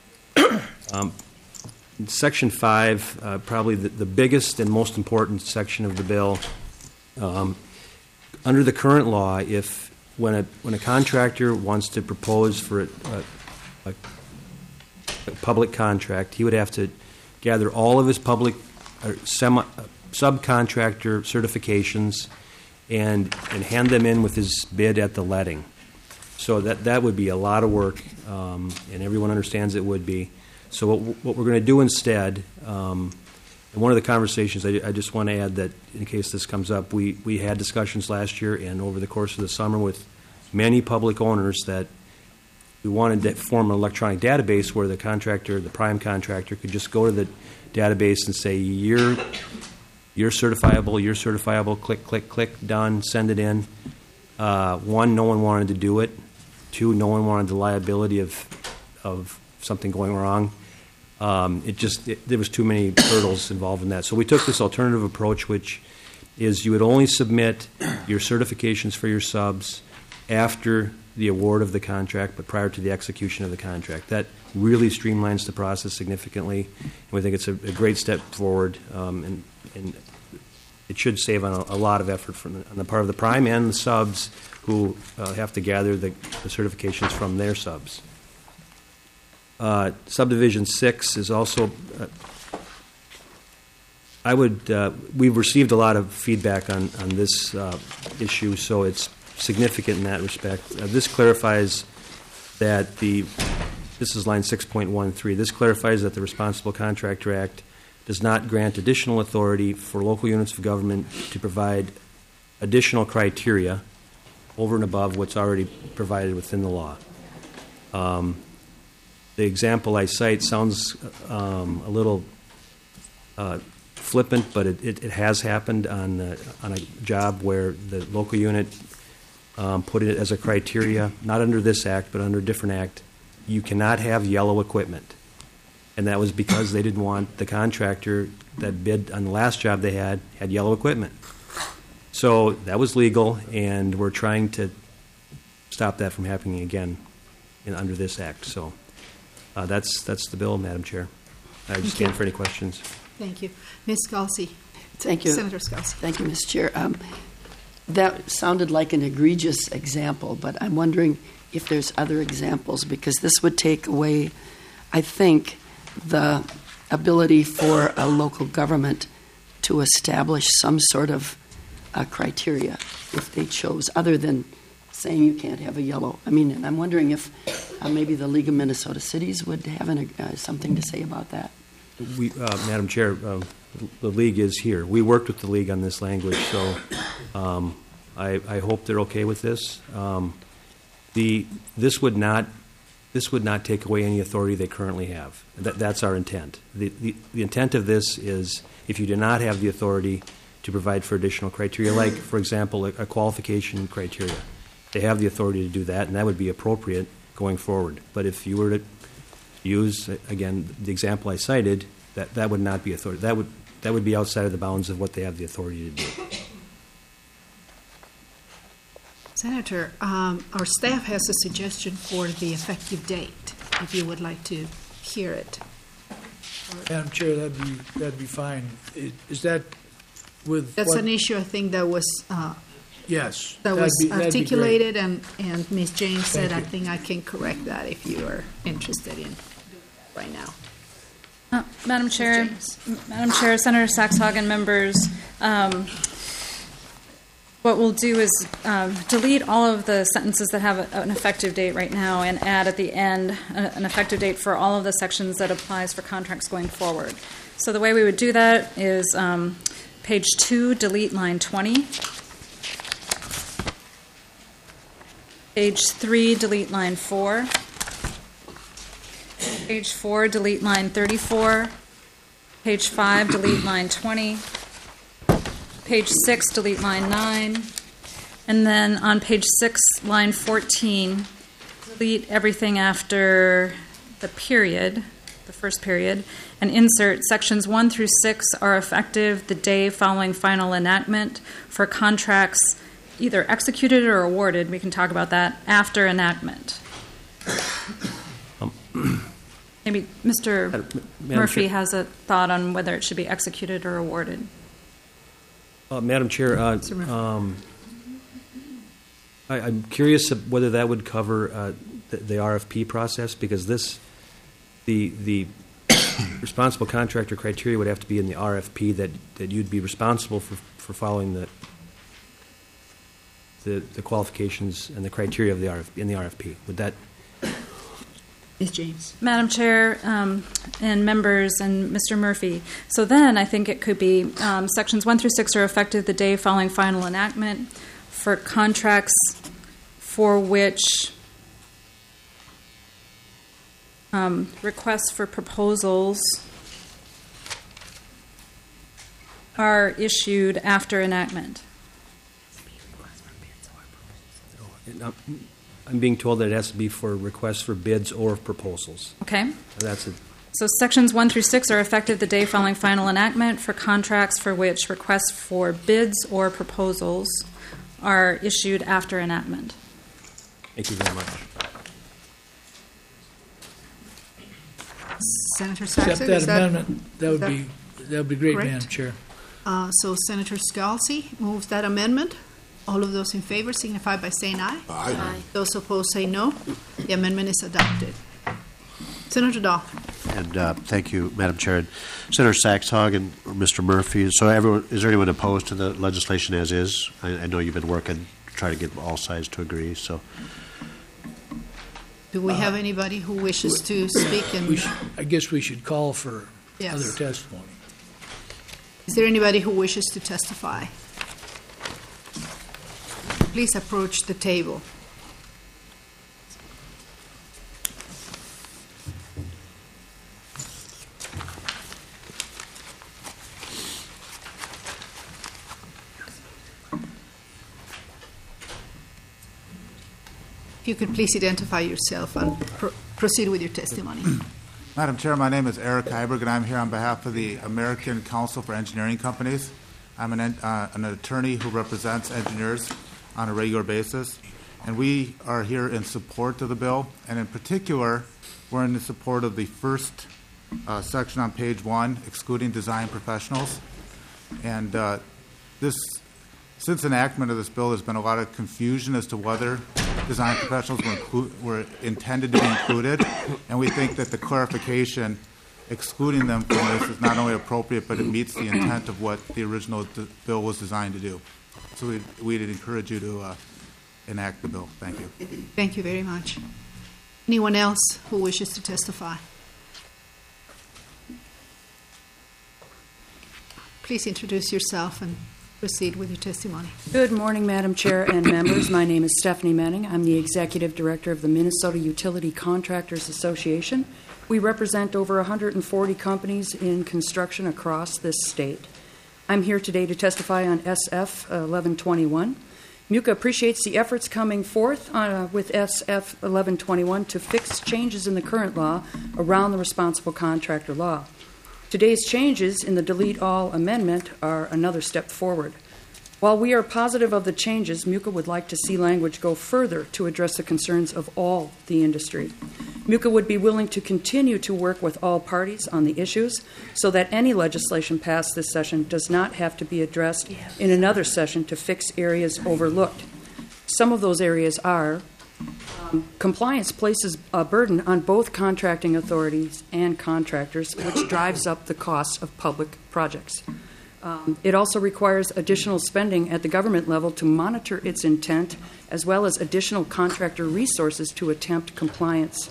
Speaker 12: um, Section five, uh, probably the, the biggest and most important section of the bill. Um, under the current law, if when a when a contractor wants to propose for a, a, a public contract, he would have to gather all of his public or semi, uh, subcontractor certifications and and hand them in with his bid at the letting. So that that would be a lot of work, um, and everyone understands it would be. So what, what we're going to do instead, um, and one of the conversations, I, I just want to add that in case this comes up, we, we had discussions last year and over the course of the summer with many public owners that we wanted to form an electronic database where the contractor, the prime contractor, could just go to the database and say, you're, you're certifiable, you're certifiable, click, click, click, done, send it in. Uh, one, no one wanted to do it. Two, no one wanted the liability of of something going wrong. Um, it just it, there was too many hurdles involved in that. So we took this alternative approach, which is you would only submit your certifications for your subs after the award of the contract, but prior to the execution of the contract. That really streamlines the process significantly, and we think it's a, a great step forward, um, and, and it should save on a, a lot of effort from the, on the part of the prime and the subs who uh, have to gather the, the certifications from their subs. Uh, subdivision six is also, uh, I would, uh, we've received a lot of feedback on, on this uh, issue, so it's significant in that respect. Uh, this clarifies that the, this is line six point one three, this clarifies that the Responsible Contractor Act does not grant additional authority for local units of government to provide additional criteria over and above what's already provided within the law. Um, the example I cite sounds um, a little uh, flippant, but it, it, it has happened on uh, on a job where the local unit um, put it as a criteria, not under this act, but under a different act. You cannot have yellow equipment. And that was because they didn't want the contractor that bid on the last job they had, had yellow equipment. So that was legal, and we're trying to stop that from happening again in, under this act. So uh, that's that's the bill, Madam Chair. I just stand for any questions.
Speaker 1: Thank you. Miz Scalzi.
Speaker 6: Thank you.
Speaker 1: Senator Scalzi.
Speaker 6: Thank you, Miz Chair. Um, that sounded like an egregious example, but I'm wondering if there's other examples, because this would take away, I think, the ability for a local government to establish some sort of uh, criteria if they chose, other than saying you can't have a yellow. I mean, and I'm wondering if uh, maybe the League of Minnesota Cities would have an, uh, something to say about that.
Speaker 12: We, uh, Madam Chair, uh, the League is here. We worked with the League on this language, so um, I, I hope they're okay with this. Um, the this would not this would not take away any authority they currently have. That, that's our intent. The, the the intent of this is if you do not have the authority to provide for additional criteria, like, for example, a, a qualification criteria, they have the authority to do that, and that would be appropriate going forward. But if you were to use, again, the example I cited, that, that would not be authority. That would that would be outside of the bounds of what they have the authority to do.
Speaker 1: Senator, um, our staff has a suggestion for the effective date, if you would like to hear it.
Speaker 10: Madam Chair, that'd be, that'd be fine. I- Is that with?
Speaker 1: That's
Speaker 10: what-
Speaker 1: an issue, I think, that was uh,
Speaker 10: Yes.
Speaker 1: that
Speaker 10: that'd
Speaker 1: was
Speaker 10: be- that'd be great.
Speaker 1: articulated, and, and Miz James said,
Speaker 10: Thank
Speaker 1: I
Speaker 10: you.
Speaker 1: think I can correct that if you are interested in right now.
Speaker 7: Uh, Madam Chair,
Speaker 1: James.
Speaker 7: M- Madam Chair, Senator Saxhagen, members, um, what we'll do is um, delete all of the sentences that have a, an effective date right now and add at the end a, an effective date for all of the sections that applies for contracts going forward. So the way we would do that is um, page two, delete line twenty. Page three, delete line four. Page four, delete line thirty-four. Page five, delete line twenty. Page six, delete line nine. And then on page six, line fourteen, delete everything after the period, the first period, and insert sections one through six are effective the day following final enactment for contracts either executed or awarded. We can talk about that after enactment. Maybe Mister
Speaker 12: Madam
Speaker 7: Murphy
Speaker 12: Chair.
Speaker 7: has a thought on whether it should be executed or awarded.
Speaker 12: Uh, Madam Chair, uh, um, I, I'm curious of whether that would cover uh, the, the R F P process, because this, the the responsible contractor criteria would have to be in the R F P that, that you'd be responsible for, for following the, the the qualifications and the criteria of the R F P in the R F P. Would that?
Speaker 1: Miz James.
Speaker 7: Madam Chair, um, and members, and Mister Murphy. So then I think it could be um, sections one through six are effective the day following final enactment for contracts for which um, requests for proposals are issued after enactment.
Speaker 12: I'm being told that it has to be for requests for bids or proposals.
Speaker 7: Okay?
Speaker 12: That's a,
Speaker 7: So sections one through six are effective the day following final enactment for contracts for which requests for bids or proposals are issued after enactment.
Speaker 12: thank you very much.
Speaker 1: Senator Saxon,
Speaker 10: Accept that
Speaker 1: is that-
Speaker 10: amendment. That would
Speaker 1: that
Speaker 10: be, that would be great,
Speaker 1: correct?
Speaker 10: Madam Chair.
Speaker 1: Uh, So Senator Scalzi moves that amendment. All of those in favor signify by saying aye.
Speaker 13: Aye.
Speaker 1: Those opposed say no. The amendment is adopted. Senator Dahl.
Speaker 13: And uh, thank you, Madam Chair. And Senator Saxhagen and Mister Murphy. So everyone, is there anyone opposed to the legislation as is? I, I know you've been working to try to get all sides to agree, so.
Speaker 1: Do we have anybody who wishes to speak?
Speaker 10: We
Speaker 1: And
Speaker 10: should, I guess we should call for
Speaker 1: Yes.
Speaker 10: other testimony.
Speaker 1: is there anybody who wishes to testify? Please approach the table. If you could please identify yourself and pro- proceed with your testimony.
Speaker 14: Madam Chair, my name is Eric Heiberg, and I'm here on behalf of the American Council for Engineering Companies. I'm an, uh, an attorney who represents engineers on a regular basis, and we are here in support of the bill, and in particular, we're in support of the first uh, section on page one, excluding design professionals. And uh, this, since enactment of this bill, there's been a lot of confusion as to whether design professionals were, inclu- were intended to be included, and we think that the clarification excluding them from this is not only appropriate, but it meets the intent of what the original d- bill was designed to do. So we'd, we'd encourage you to uh, enact the bill. Thank you.
Speaker 1: Thank you very much. Anyone else who wishes to testify? Please introduce yourself and proceed with your testimony.
Speaker 15: Good morning, Madam Chair and members. My name is Stephanie Manning. I'm the Executive Director of the Minnesota Utility Contractors Association. We represent over one hundred forty companies in construction across this state. I'm here today to testify on S F eleven twenty-one. MUCA appreciates the efforts coming forth uh, with S F eleven twenty-one to fix changes in the current law around the responsible contractor law. Today's changes in the Delete All amendment are another step forward. While we are positive of the changes, MUCA would like to see language go further to address the concerns of all the industry. MUCA would be willing to continue to work with all parties on the issues so that any legislation passed this session does not have to be addressed in another session to fix areas overlooked. Some of those areas are um, compliance places a burden on both contracting authorities and contractors, which drives up the cost of public projects. Um, it also requires additional spending at the government level to monitor its intent, as well as additional contractor resources to attempt compliance.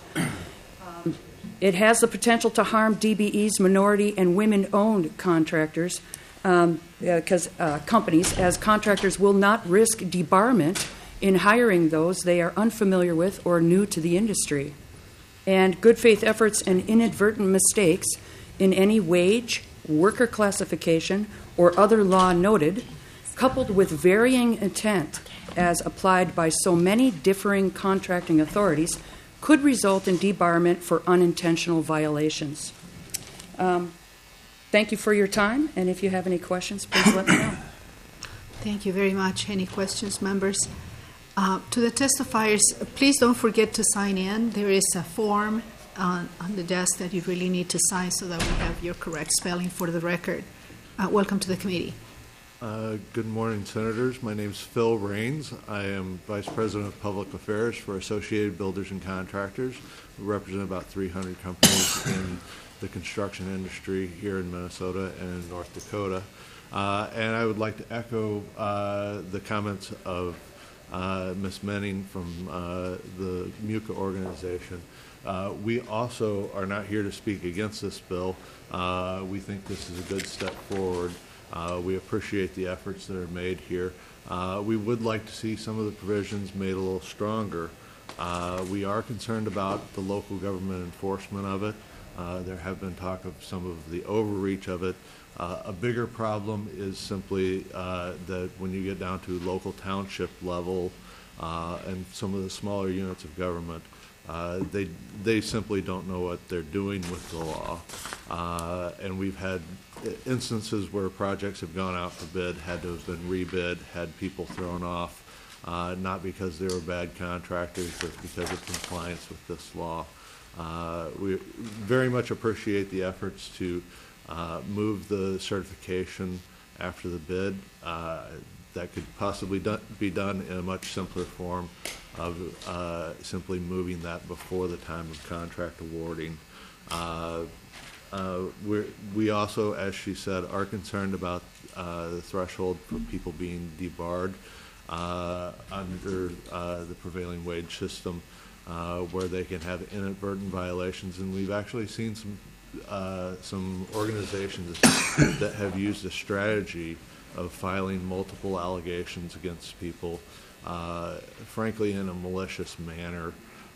Speaker 15: Um, it has the potential to harm D B Es, minority and women-owned contractors, um, because uh, companies, as contractors will not risk debarment in hiring those they are unfamiliar with or new to the industry. And good faith efforts and inadvertent mistakes in any wage, worker classification, or other law noted, coupled with varying intent as applied by so many differing contracting authorities, could result in debarment for unintentional violations. Um, thank you for your time, and if you have any questions, please let me know.
Speaker 1: Thank you very much. Any questions, members? Uh, to the testifiers, please don't forget to sign in. There is a form on, on the desk that you really need to sign so that we have your correct spelling for the record. Uh, welcome to the committee.
Speaker 16: Uh, good morning, Senators. My name is Phil Raines. I am Vice President of Public Affairs for Associated Builders and Contractors. We represent about three hundred companies in the construction industry here in Minnesota and in North Dakota. Uh, and I would like to echo uh, the comments of uh, Miz Menning from uh, the MUCA organization. Uh, we also are not here to speak against this bill. Uh, we think this is a good step forward. Uh, we appreciate the efforts that are made here. Uh, we would like to see some of the provisions made a little stronger. Uh, we are concerned about the local government enforcement of it. Uh, there have been talk of some of the overreach of it. Uh, a bigger problem is simply uh, that when you get down to local township level uh, and some of the smaller units of government, Uh, they they simply don't know what they're doing with the law, uh, and we've had instances where projects have gone out for bid, had to have been rebid, had people thrown off, uh, not because they were bad contractors, but because of compliance with this law. Uh, we very much appreciate the efforts to uh, move the certification after the bid. Uh, that could possibly do, be done in a much simpler form of uh, simply moving that before the time of contract awarding. Uh, uh, we're, we also, as she said, are concerned about uh, the threshold for people being debarred uh, under uh, the prevailing wage system, uh, where they can have inadvertent violations. And we've actually seen some uh, some organizations that have used a strategy of filing multiple allegations against people, uh, frankly, in a malicious manner,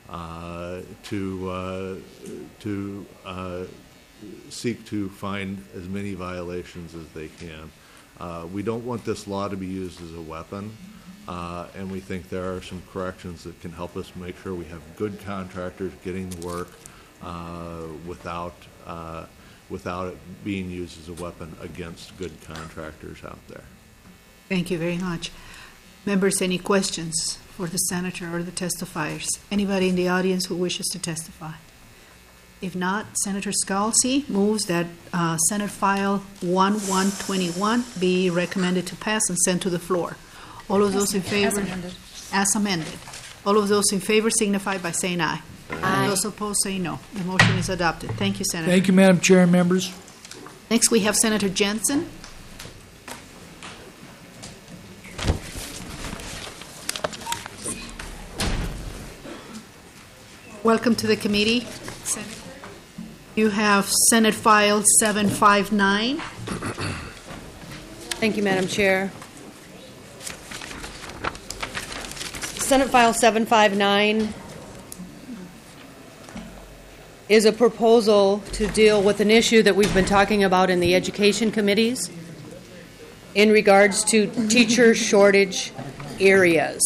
Speaker 16: uh, to uh, to uh, seek to find as many violations as they can. Uh, we don't want this law to be used as a weapon, uh, and we think there are some corrections that can help us make sure we have good contractors getting the work, uh, without uh, without it being used as a weapon against good contractors out there.
Speaker 1: Thank you very much. Members, any questions for the senator or the testifiers? Anybody in the audience who wishes to testify? If not, Senator Scalzi moves that uh, Senate File eleven twenty-one be recommended to pass and sent to the floor. All of those in favor?
Speaker 7: As amended.
Speaker 1: As amended. All of those in favor signify by saying aye. Aye. Those opposed say no. The motion is adopted. Thank you, Senator.
Speaker 10: Thank you, Madam Chair and members.
Speaker 1: Next, we have Senator Jensen. Welcome to the committee, Senator. You have Senate File seven fifty-nine.
Speaker 17: Thank you, Madam Chair. Senate File seven fifty-nine is a proposal to deal with an issue that we've been talking about in the education committees in regards to teacher shortage areas.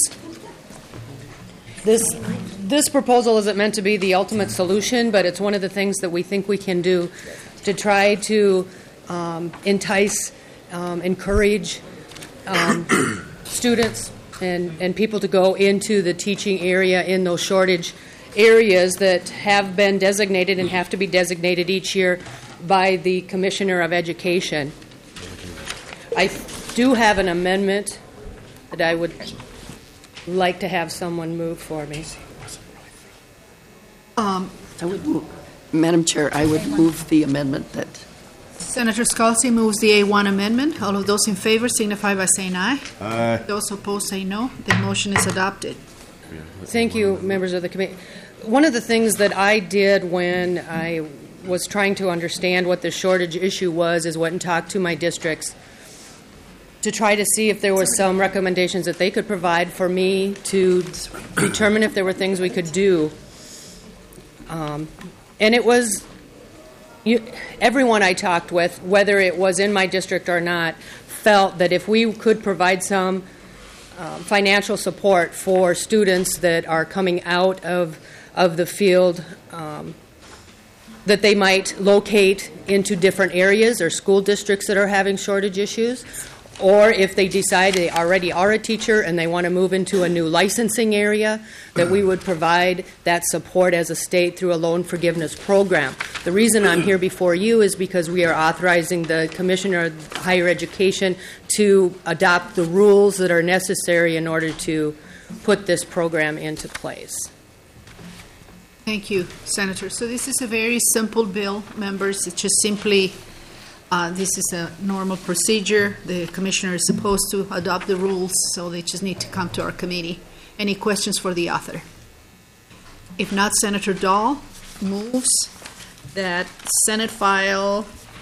Speaker 17: This This proposal isn't meant to be the ultimate solution, but it's one of the things that we think we can do to try to um, entice, um, encourage um, students and, and people to go into the teaching area in those shortage areas that have been designated and have to be designated each year by the Commissioner of Education. I do have an amendment that I would like to have someone move for me.
Speaker 1: Um,
Speaker 6: I would move, Madam Chair, I would move the amendment that.
Speaker 1: Senator Scalzi moves the A one amendment. All of those in favor signify by saying aye.
Speaker 5: Aye.
Speaker 1: Those opposed say no. The motion is adopted.
Speaker 17: Thank you, members of the committee. One of the things that I did when I was trying to understand what the shortage issue was is went and talked to my districts to try to see if there was some recommendations that they could provide for me to determine if there were things we could do. Um, and it was you, everyone I talked with, whether it was in my district or not, felt that if we could provide some uh, financial support for students that are coming out of of the field, um, that they might locate into different areas or school districts that are having shortage issues. Or if they decide they already are a teacher and they want to move into a new licensing area, that we would provide that support as a state through a loan forgiveness program. The reason I'm here before you is because we are authorizing the Commissioner of Higher Education to adopt the rules that are necessary in order to put this program into place.
Speaker 1: Thank you, Senator. So this is a very simple bill, members. It's just simply Uh, this is a normal procedure. The commissioner is supposed to adopt the rules, so they just need to come to our committee. Any questions for the author? If not, Senator Dahl moves that Senate File,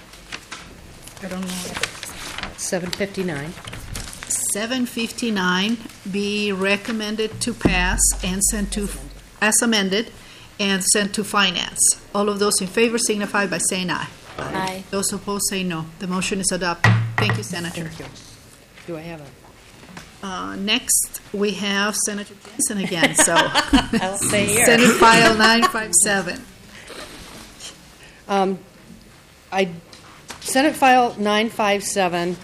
Speaker 1: I don't know,
Speaker 17: seven fifty-nine.
Speaker 1: seven fifty-nine be recommended to pass and sent to, as amended, and sent to finance. All of those in favor signify by saying aye.
Speaker 17: Aye.
Speaker 1: Those opposed say no. The motion is adopted. Thank you, Senator.
Speaker 17: Thank you. Do I have a?
Speaker 1: Uh, next, we have Senator Jensen again. So,
Speaker 17: I'll stay here.
Speaker 1: Senate File nine fifty-seven.
Speaker 17: Um, I Senate File nine fifty-seven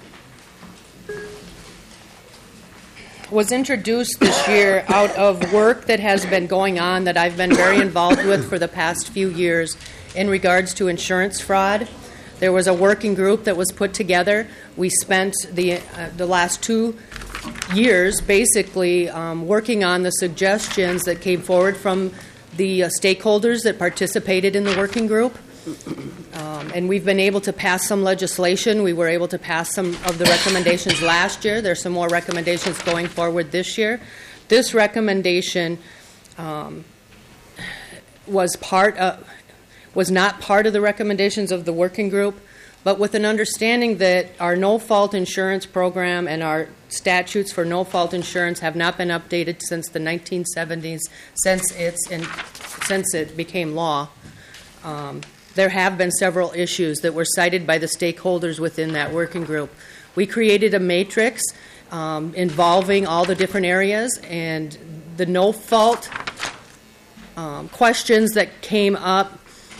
Speaker 17: was introduced this year out of work that has been going on that I've been very involved with for the past few years in regards to insurance fraud. There was a working group that was put together. We spent the uh, the last two years basically um, working on the suggestions that came forward from the uh, stakeholders that participated in the working group. Um, and we've been able to pass some legislation. We were able to pass some of the recommendations last year. There's some more recommendations going forward this year. This recommendation um, was part of, was not part of the recommendations of the working group, but with an understanding that our no-fault insurance program and our statutes for no-fault insurance have not been updated since the nineteen seventies, since it's in, since it became law. Um, There have been several issues that were cited by the stakeholders within that working group. We created a matrix um, involving all the different areas, and the no-fault um, questions that came up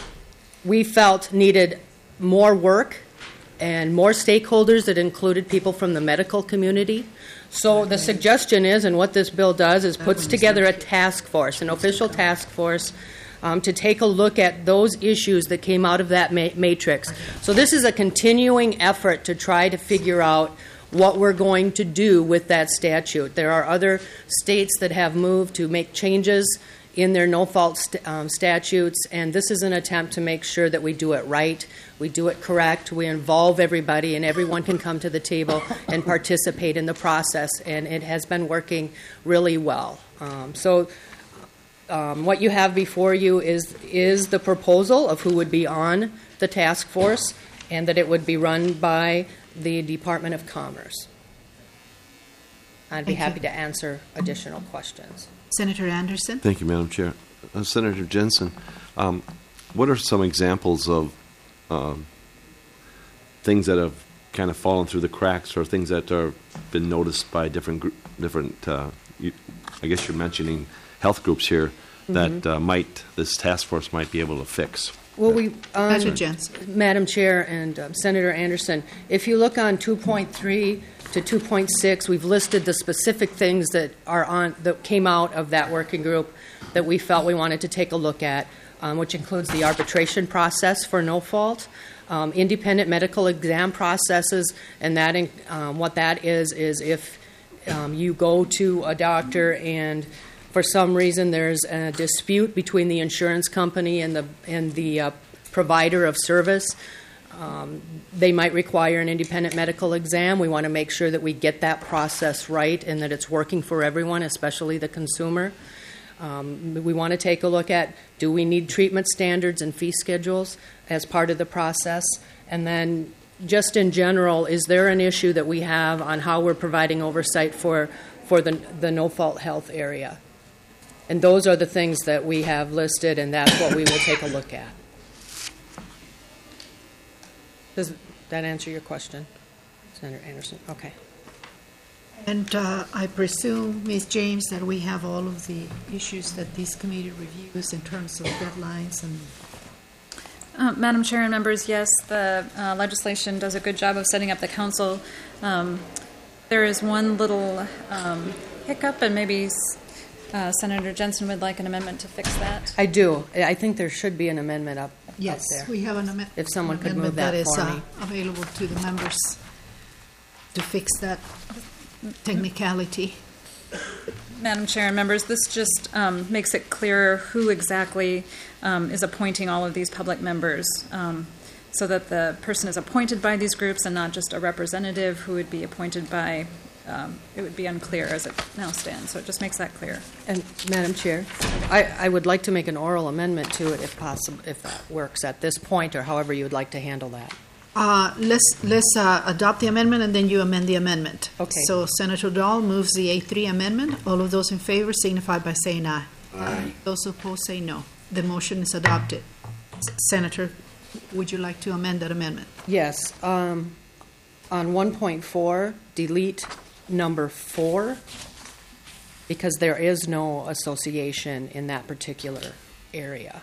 Speaker 17: we felt needed more work and more stakeholders that included people from the medical community. So the suggestion is, and what this bill does, is puts together a task force, an official task force, um, to take a look at those issues that came out of that ma- matrix. So this is a continuing effort to try to figure out what we're going to do with that statute. There are other states that have moved to make changes in their no-fault st- um, statutes, and this is an attempt to make sure that we do it right, we do it correct, we involve everybody, and everyone can come to the table and participate in the process, and it has been working really well. Um, so um, what you have before you is, is the proposal of who would be on the task force, and that it would be run by the Department of Commerce. I'd be
Speaker 1: Thank
Speaker 17: happy
Speaker 1: you.
Speaker 17: to answer additional questions.
Speaker 1: Senator Anderson?
Speaker 5: Thank you, Madam Chair. Uh, Senator Jensen, um, what are some examples of um, things that have kind of fallen through the cracks, or things that have been noticed by different gr- different? Uh, you, I guess you're mentioning health groups here that
Speaker 17: Mhm.
Speaker 5: uh, might this task force might be able to fix.
Speaker 17: Well, we, um,
Speaker 1: Senator Jensen.
Speaker 17: Madam Chair and um, Senator Anderson, if you look on two point three to two point six, we've listed the specific things that are on that came out of that working group that we felt we wanted to take a look at, um, which includes the arbitration process for no fault, um, independent medical exam processes, and that in, um, what that is is if um, you go to a doctor and for some reason there's a dispute between the insurance company and the and the uh, provider of service. Um, they might require an independent medical exam. We want to make sure that we get that process right and that it's working for everyone, especially the consumer. Um, we want to take a look at, do we need treatment standards and fee schedules as part of the process? And then just in general, is there an issue that we have on how we're providing oversight for, for the, the no-fault health area? And those are the things that we have listed, and that's what we will take a look at. Does that answer your question, Senator Anderson? Okay.
Speaker 1: And uh, I presume, Miz James, that we have all of the issues that this committee reviews in terms of deadlines and
Speaker 7: Uh, Madam Chair and members, yes, the uh, legislation does a good job of setting up the council. Um, there is one little um, hiccup, and maybe uh, Senator Jensen would like an amendment to fix that.
Speaker 17: I do. I think there should be an amendment up,
Speaker 1: yes,
Speaker 17: up there.
Speaker 1: we have an amendment.
Speaker 17: If someone could move
Speaker 1: that
Speaker 17: that
Speaker 1: is
Speaker 17: for
Speaker 1: uh,
Speaker 17: me.
Speaker 1: available to the members to fix that technicality.
Speaker 7: Madam Chair and members, this just um, makes it clearer who exactly um, is appointing all of these public members, um, so that the person is appointed by these groups and not just a representative who would be appointed by, um, it would be unclear as it now stands. So it just makes that clear.
Speaker 17: And Madam Chair, I, I would like to make an oral amendment to it if possible, if that works at this point, or however you would like to handle that.
Speaker 1: Uh, let's let's uh, adopt the amendment and then you amend the amendment.
Speaker 17: Okay.
Speaker 1: So Senator Dahl moves the A three amendment. All of those in favor signify by saying aye.
Speaker 13: Aye.
Speaker 1: Those opposed say no. The motion is adopted. S- Senator, would you like to amend that amendment?
Speaker 17: Yes. Um, on one point four, delete number four, because there is no association in that particular area.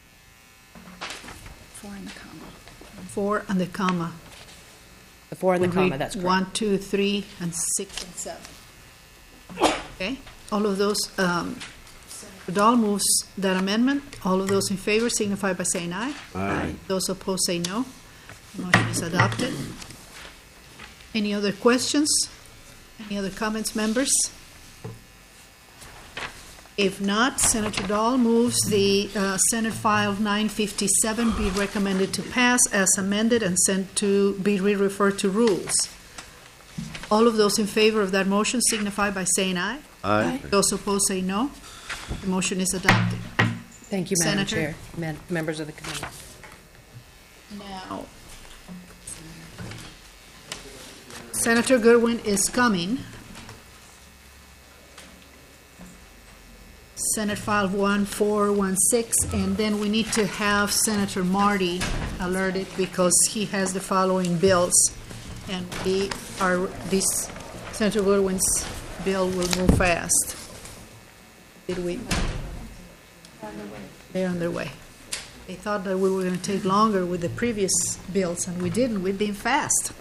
Speaker 7: Four in the comma.
Speaker 1: Four and the comma.
Speaker 17: The four and the
Speaker 1: Would
Speaker 17: comma,
Speaker 1: read
Speaker 17: that's correct.
Speaker 1: One, two, three, and six and seven. Okay. All of those. Um, Senator Dahl moves that amendment. All of those in favor signify by saying aye.
Speaker 13: Aye.
Speaker 1: Those opposed say no. The motion is adopted. Any other questions? Any other comments, members? If not, Senator Dahl moves the uh, Senate File nine fifty-seven be recommended to pass as amended and sent to be re-referred to rules. All of those in favor of that motion signify by saying aye.
Speaker 13: Aye.
Speaker 1: Those opposed say no. The motion is adopted.
Speaker 17: Thank you, Madam
Speaker 1: Senator?
Speaker 17: Chair, Mem- members of the committee.
Speaker 1: Now, Senator Goodwin is coming. Senate File one four one six, and then we need to have Senator Marty alerted because he has the following bills, and we are, this, Senator Goodwin's bill will move fast. Did we? They're on their way. They thought that we were going to take longer with the previous bills, and we didn't. We've been fast.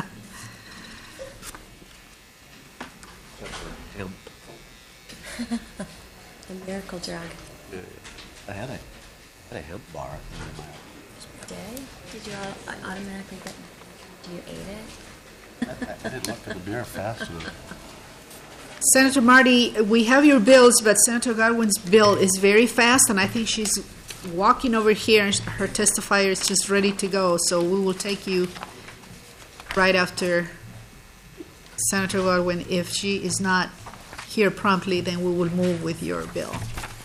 Speaker 18: A miracle drug.
Speaker 13: I had a, I had a hemp bar.
Speaker 18: Did? Did you all automatically get, do you ate it?
Speaker 13: I, I didn't look in the mirror fast enough.
Speaker 1: Senator Marty, we have your bills, but Senator Godwin's bill is very fast, and I think she's walking over here, and her testifier is just ready to go. So we will take you right after Senator Godwin. If she is not here promptly, then we will move with your bill.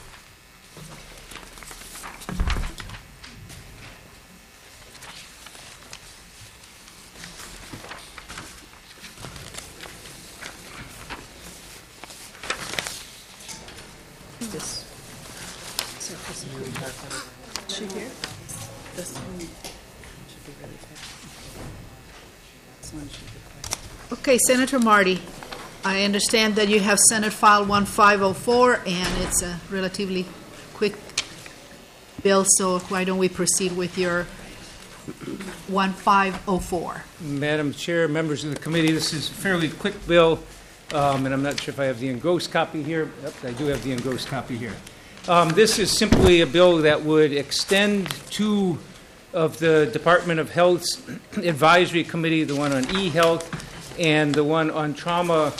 Speaker 1: This. Is she here? This one should be really fast. This one should be quick. Okay, Senator Marty, I understand that you have Senate File one five oh four, and it's a relatively quick bill, so why don't we proceed with your one five oh four?
Speaker 2: Madam Chair, members of the committee, this is a fairly quick bill, um, and I'm not sure if I have the engrossed copy here. Yep, I do have the engrossed copy here. Um, this is simply a bill that would extend two of the Department of Health's advisory committee, the one on e-health and the one on trauma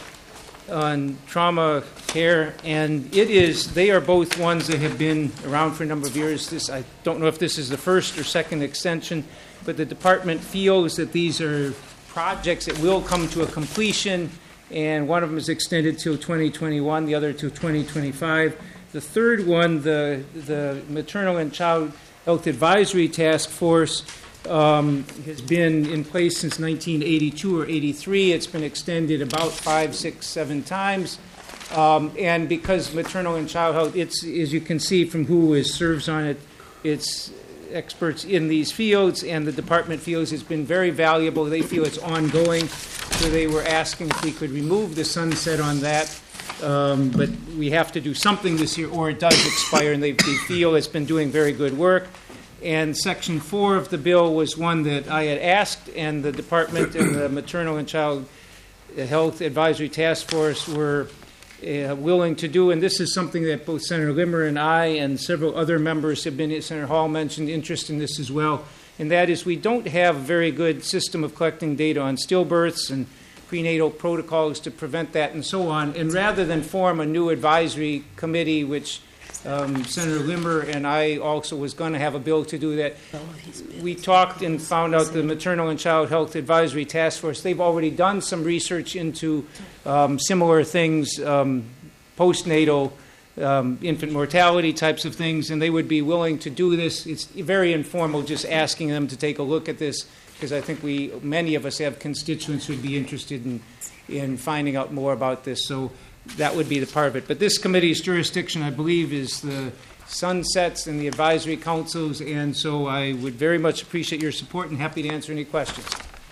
Speaker 2: on trauma care, and it is they are both ones that have been around for a number of years. This I don't know if this is the first or second extension, but the department feels that these are projects that will come to a completion, and one of them is extended till twenty twenty-one, the other to twenty twenty-five. The third one, the the Maternal and Child Health Advisory Task Force, um, has been in place since nineteen eighty-two or eighty-three. It's been extended about five, six, seven times. Um, and because maternal and child health, it's, as you can see from who is, serves on it, it's experts in these fields, and the department feels it's been very valuable. They feel it's ongoing, so they were asking if we could remove the sunset on that. Um, but we have to do something this year, or it does expire, and they, they feel it's been doing very good work. And Section four of the bill was one that I had asked, and the department and the Maternal and Child Health Advisory Task Force were uh, willing to do. And this is something that both Senator Limmer and I and several other members have been, Senator Hall mentioned interest in this as well, and that is we don't have a very good system of collecting data on stillbirths and prenatal protocols to prevent that and so on. And rather than form a new advisory committee, which um, Senator Limmer and I also was going to have a bill to do that, we talked and found out the Maternal and Child Health Advisory Task Force, they've already done some research into um, similar things, um, postnatal um, infant mortality types of things, and they would be willing to do this. It's very informal, just asking them to take a look at this, because I think we, many of us have constituents who would be interested in, in finding out more about this. So that would be the part of it. But this committee's jurisdiction, I believe, is the sunsets and the advisory councils, and so I would very much appreciate your support and happy to answer any questions.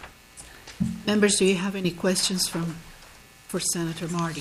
Speaker 1: Members, do you have any questions from for Senator Marty?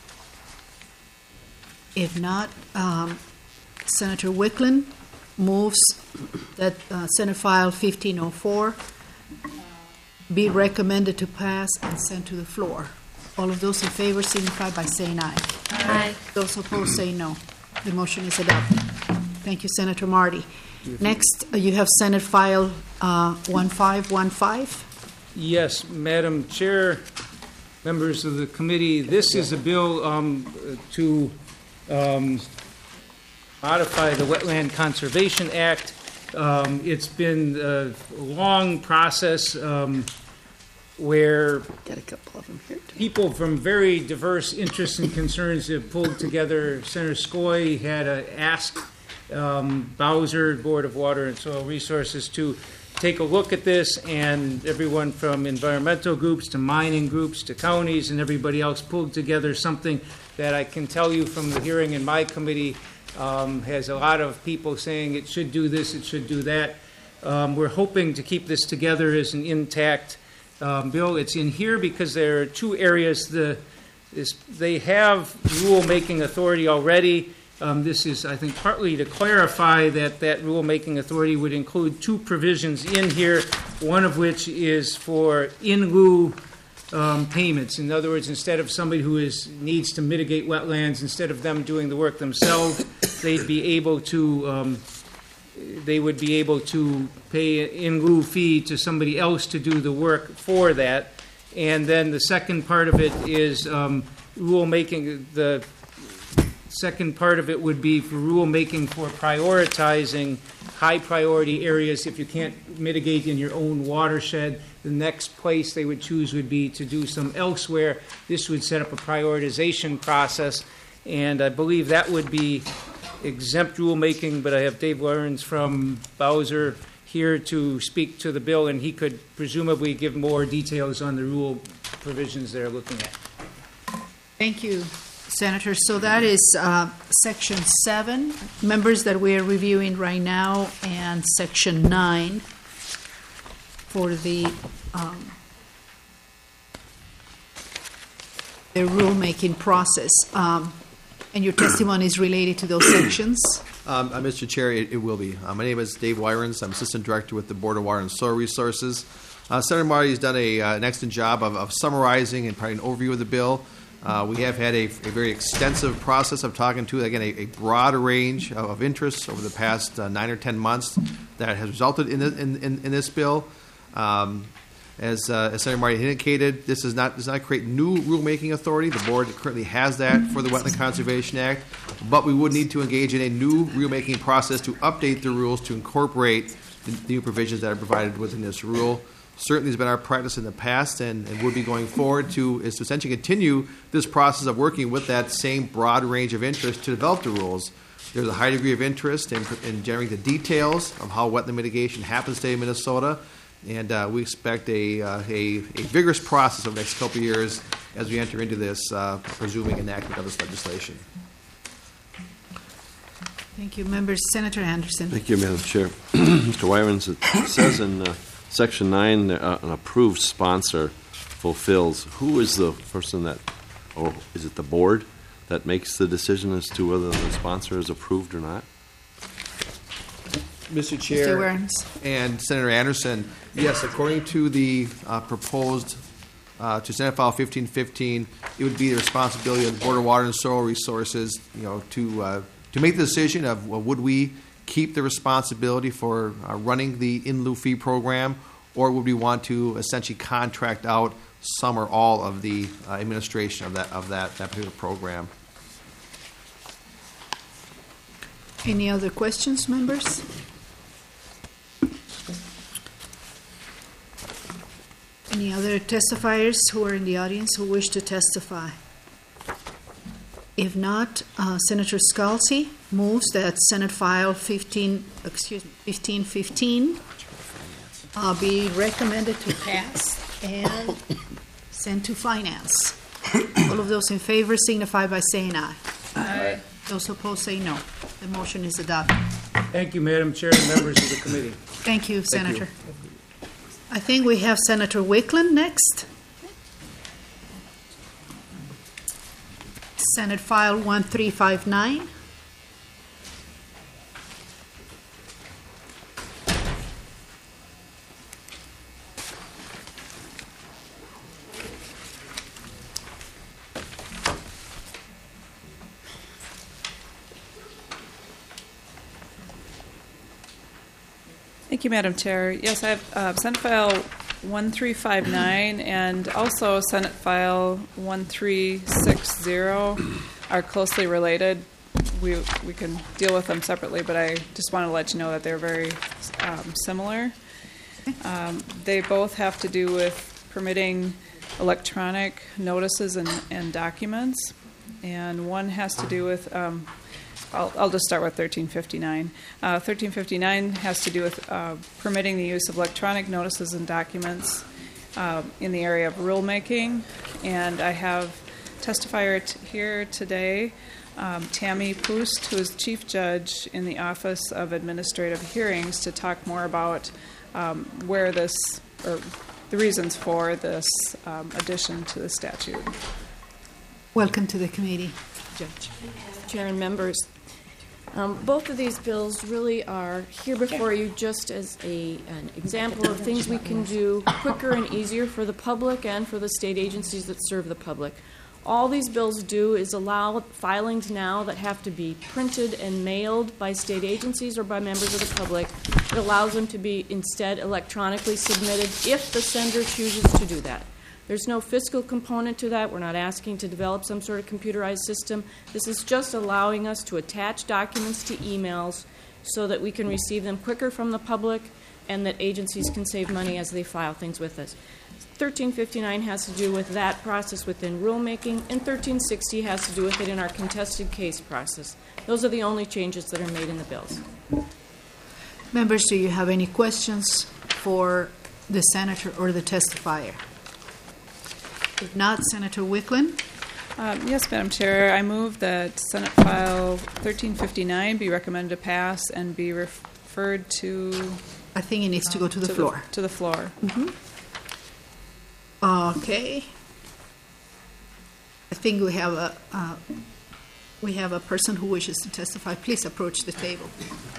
Speaker 1: If not, um, Senator Wickland moves that uh, Senate File fifteen oh four be recommended to pass and sent to the floor. All of those in favor signify by saying aye.
Speaker 18: Aye.
Speaker 1: Those opposed say no. The motion is adopted. Thank you, Senator Marty. Next, uh, you have Senate File uh, one five one five.
Speaker 2: Yes, Madam Chair, members of the committee, this is a bill um, to um, modify the Wetland Conservation Act. Um, it's been a long process um, where
Speaker 6: Got a couple of them here.
Speaker 2: people from very diverse interests and concerns have pulled together. Senator Scoy had to ask um, Bowser, Board of Water and Soil Resources, to take a look at this, and everyone from environmental groups to mining groups to counties and everybody else pulled together something that I can tell you from the hearing in my committee um, has a lot of people saying it should do this, it should do that. Um, we're hoping to keep this together as an intact um, bill. It's in here because there are two areas. The this, they have rule-making authority already, Um, This is, I think, partly to clarify that that rulemaking authority would include two provisions in here, one of which is for in lieu um, payments. In other words, instead of somebody who is needs to mitigate wetlands, instead of them doing the work themselves, they'd be able to um, they would be able to pay an in lieu fee to somebody else to do the work for that. And then the second part of it is um, rulemaking. The second part of it would be for rulemaking for prioritizing high priority areas. If you can't mitigate in your own watershed, the next place they would choose would be to do some elsewhere. This would set up a prioritization process, and I believe that would be exempt rulemaking, but I have Dave Lawrence from Bowser here to speak to the bill, and he could presumably give more details on the rule provisions they're looking at.
Speaker 1: Thank you, Senator. So that is uh, Section seven, members that we are reviewing right now, and Section nine for the um, the rulemaking process. Um, and your testimony is related to those sections?
Speaker 19: Um, uh, Mister Chair, it, it will be. Uh, my name is Dave Wyrens. I'm Assistant Director with the Board of Water and Soil Resources. Uh, Senator Marty has done a, uh, an excellent job of, of summarizing and providing an overview of the bill. Uh, we have had a, a very extensive process of talking to, again, a, a broad range of, of interests over the past uh, nine or ten months that has resulted in, the, in, in, in this bill. Um, as, uh, as Senator Marty indicated, this is not does not create new rulemaking authority. The board currently has that for the Wetland Conservation Act, but we would need to engage in a new rulemaking process to update the rules to incorporate the, the new provisions that are provided within this rule. Certainly has been our practice in the past, and, and would be going forward to is to essentially continue this process of working with that same broad range of interest to develop the rules. There's a high degree of interest in, in generating the details of how wetland mitigation happens in the state of Minnesota, and uh, we expect a, uh, a, a vigorous process over the next couple of years as we enter into this uh, presuming enactment of this legislation.
Speaker 1: Thank you. Members, Senator Anderson.
Speaker 5: Thank you, Madam Chair. Mister Wyrens, it says in uh, Section nine, uh, an approved sponsor fulfills. Who is the person that, or is it the board that makes the decision as to whether the sponsor is approved or not?
Speaker 19: Mister Chair
Speaker 1: Mister Wyrens.
Speaker 19: And Senator Anderson, yes, according to the uh, proposed uh, to Senate File fifteen fifteen, it would be the responsibility of the Board of Water and Soil Resources, you know, to uh, to make the decision of well, would we keep the responsibility for uh, running the in lieu fee program, or would we want to essentially contract out some or all of the uh, administration of that of that, that particular program?
Speaker 1: Any other questions, members? Any other testifiers who are in the audience who wish to testify? If not, uh, Senator Scalzi moves that Senate File fifteen, excuse me, fifteen fifteen uh, be recommended to pass and sent to Finance. All of those in favor signify by saying aye.
Speaker 2: Aye.
Speaker 1: Those opposed say no. The motion is adopted.
Speaker 2: Thank you, Madam Chair and members of the committee.
Speaker 1: Thank you,
Speaker 2: Thank
Speaker 1: Senator.
Speaker 2: you.
Speaker 1: I think we have Senator Wickland next. Senate File one three five nine.
Speaker 20: Thank you, Madam Chair. Yes, I have uh, Senate File one three five nine and also Senate File one three six zero are closely related. We we can deal with them separately, but I just want to let you know that they're very um, similar. Um, they both have to do with permitting electronic notices and, and documents, and one has to do with um, I'll, I'll just start with thirteen fifty-nine. Uh, thirteen fifty-nine has to do with uh, permitting the use of electronic notices and documents uh, in the area of rulemaking. And I have testifier t- here today, um, Tammy Poost, who is Chief Judge in the Office of Administrative Hearings, to talk more about um, where this, or the reasons for this um, addition to the statute.
Speaker 1: Welcome to the committee, Judge.
Speaker 21: Chair and members, Um, both of these bills really are here before you just as a, an example of things we can do quicker and easier for the public and for the state agencies that serve the public. All these bills do is allow filings now that have to be printed and mailed by state agencies or by members of the public. It allows them to be instead electronically submitted if the sender chooses to do that. There's no fiscal component to that. We're not asking to develop some sort of computerized system. This is just allowing us to attach documents to emails so that we can receive them quicker from the public and that agencies can save money as they file things with us. thirteen fifty-nine has to do with that process within rulemaking, and thirteen sixty has to do with it in our contested case process. Those are the only changes that are made in the bills.
Speaker 1: Members, do you have any questions for the senator or the testifier? If not, Senator Wicklund.
Speaker 20: Um, yes, Madam Chair. I move that Senate File thirteen fifty-nine be recommended to pass and be referred to...
Speaker 1: I think it needs to go to the
Speaker 20: to
Speaker 1: floor.
Speaker 20: The, to the floor.
Speaker 1: Mm-hmm. Okay. I think we have a uh, we have a person who wishes to testify. Please approach the table.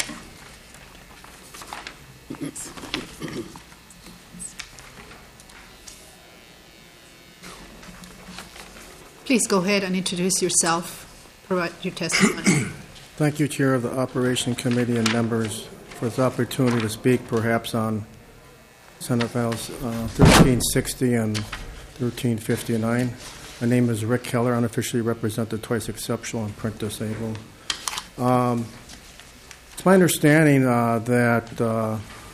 Speaker 1: Please go ahead and introduce yourself. Provide your testimony.
Speaker 22: Thank you, Chair of the Operation Committee and members, for this opportunity to speak perhaps on Senate Files uh, thirteen sixty and thirteen fifty-nine. My name is Rick Keller. I unofficially represent the twice exceptional and print disabled. Um, it's my understanding uh, that uh,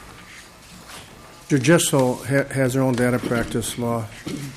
Speaker 22: Judicial ha- has their own data practice law.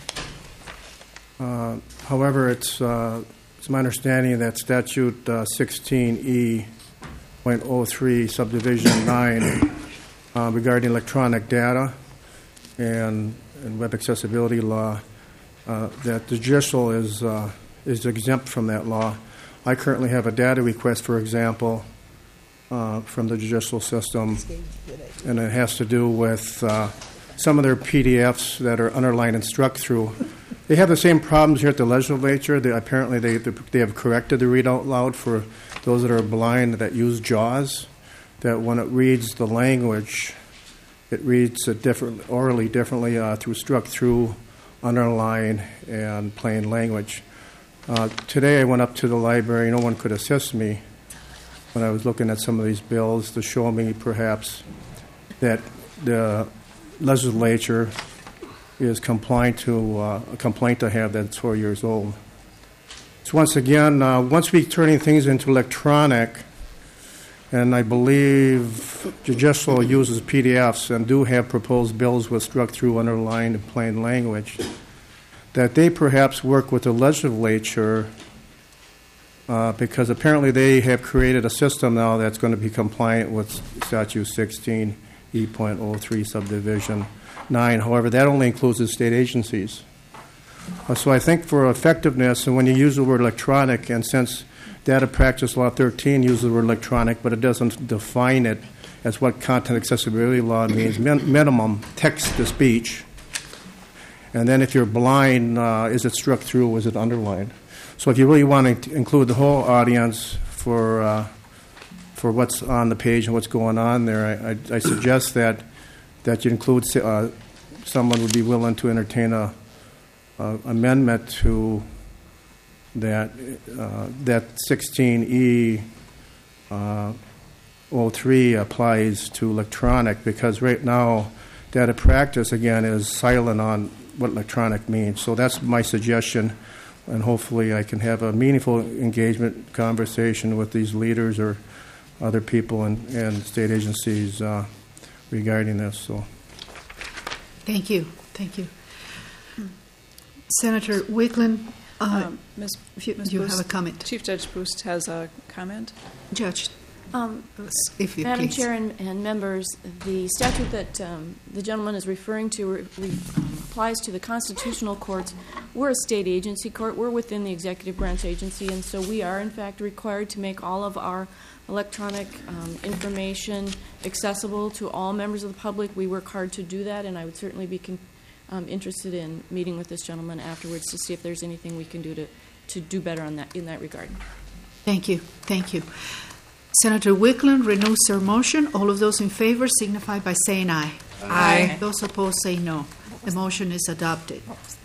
Speaker 22: Uh, however, it's, uh, it's my understanding that Statute uh, sixteen E point oh three, Subdivision nine, uh, regarding electronic data and, and web accessibility law, uh, that the Judicial is, uh, is exempt from that law. I currently have a data request, for example, uh, from the Judicial system, and it has to do with uh, some of their P D Fs that are underlined and struck through. They have the same problems here at the legislature. They, apparently, they they have corrected the read out loud for those that are blind that use JAWS. That when it reads the language, it reads it different orally differently uh, through struck through, underline, and plain language. Uh, today, I went up to the library. No one could assist me when I was looking at some of these bills to show me perhaps that the legislature is compliant to uh, a complaint I have that's four years old. So once again, uh, once we turning things into electronic, and I believe Judicial uses P D Fs and do have proposed bills with struck through, underlined, and plain language, that they perhaps work with the legislature uh, because apparently they have created a system now that's going to be compliant with Statute sixteen E point oh three subdivision nine. However, that only includes the state agencies. Uh, so I think for effectiveness, and when you use the word electronic, and since Data Practice Law thirteen uses the word electronic, but it doesn't define it as what content accessibility law means, min- minimum text-to-speech. And then if you're blind, uh, is it struck through or is it underlined? So if you really want to include the whole audience for uh, for what's on the page and what's going on there, I, I, I suggest that that you include uh, someone would be willing to entertain a, a amendment to that uh, that sixteen E uh, oh three applies to electronic, because right now data practice again is silent on what electronic means. So that's my suggestion, and hopefully I can have a meaningful engagement conversation with these leaders or other people and, and state agencies uh, regarding this. So,
Speaker 1: thank you, thank you, Senator Wicklund. Uh,
Speaker 20: um, Miz
Speaker 1: If you,
Speaker 20: Miz
Speaker 1: you
Speaker 20: Boost,
Speaker 1: have a comment,
Speaker 20: Chief Judge Boost has a comment.
Speaker 1: Judge.
Speaker 21: Um,
Speaker 1: if you
Speaker 21: Madam
Speaker 1: please.
Speaker 21: Chair and, and members, the statute that um, the gentleman is referring to re, re, um, applies to the constitutional courts. We're a state agency court. We're within the executive branch agency, and so we are, in fact, required to make all of our electronic um, information accessible to all members of the public. We work hard to do that, and I would certainly be con- um, interested in meeting with this gentleman afterwards to see if there's anything we can do to, to do better on that in that regard.
Speaker 1: Thank you, thank you. Senator Wickland renews her motion. All of those in favor signify by saying aye.
Speaker 9: Aye.
Speaker 1: Those opposed say no. The motion is adopted.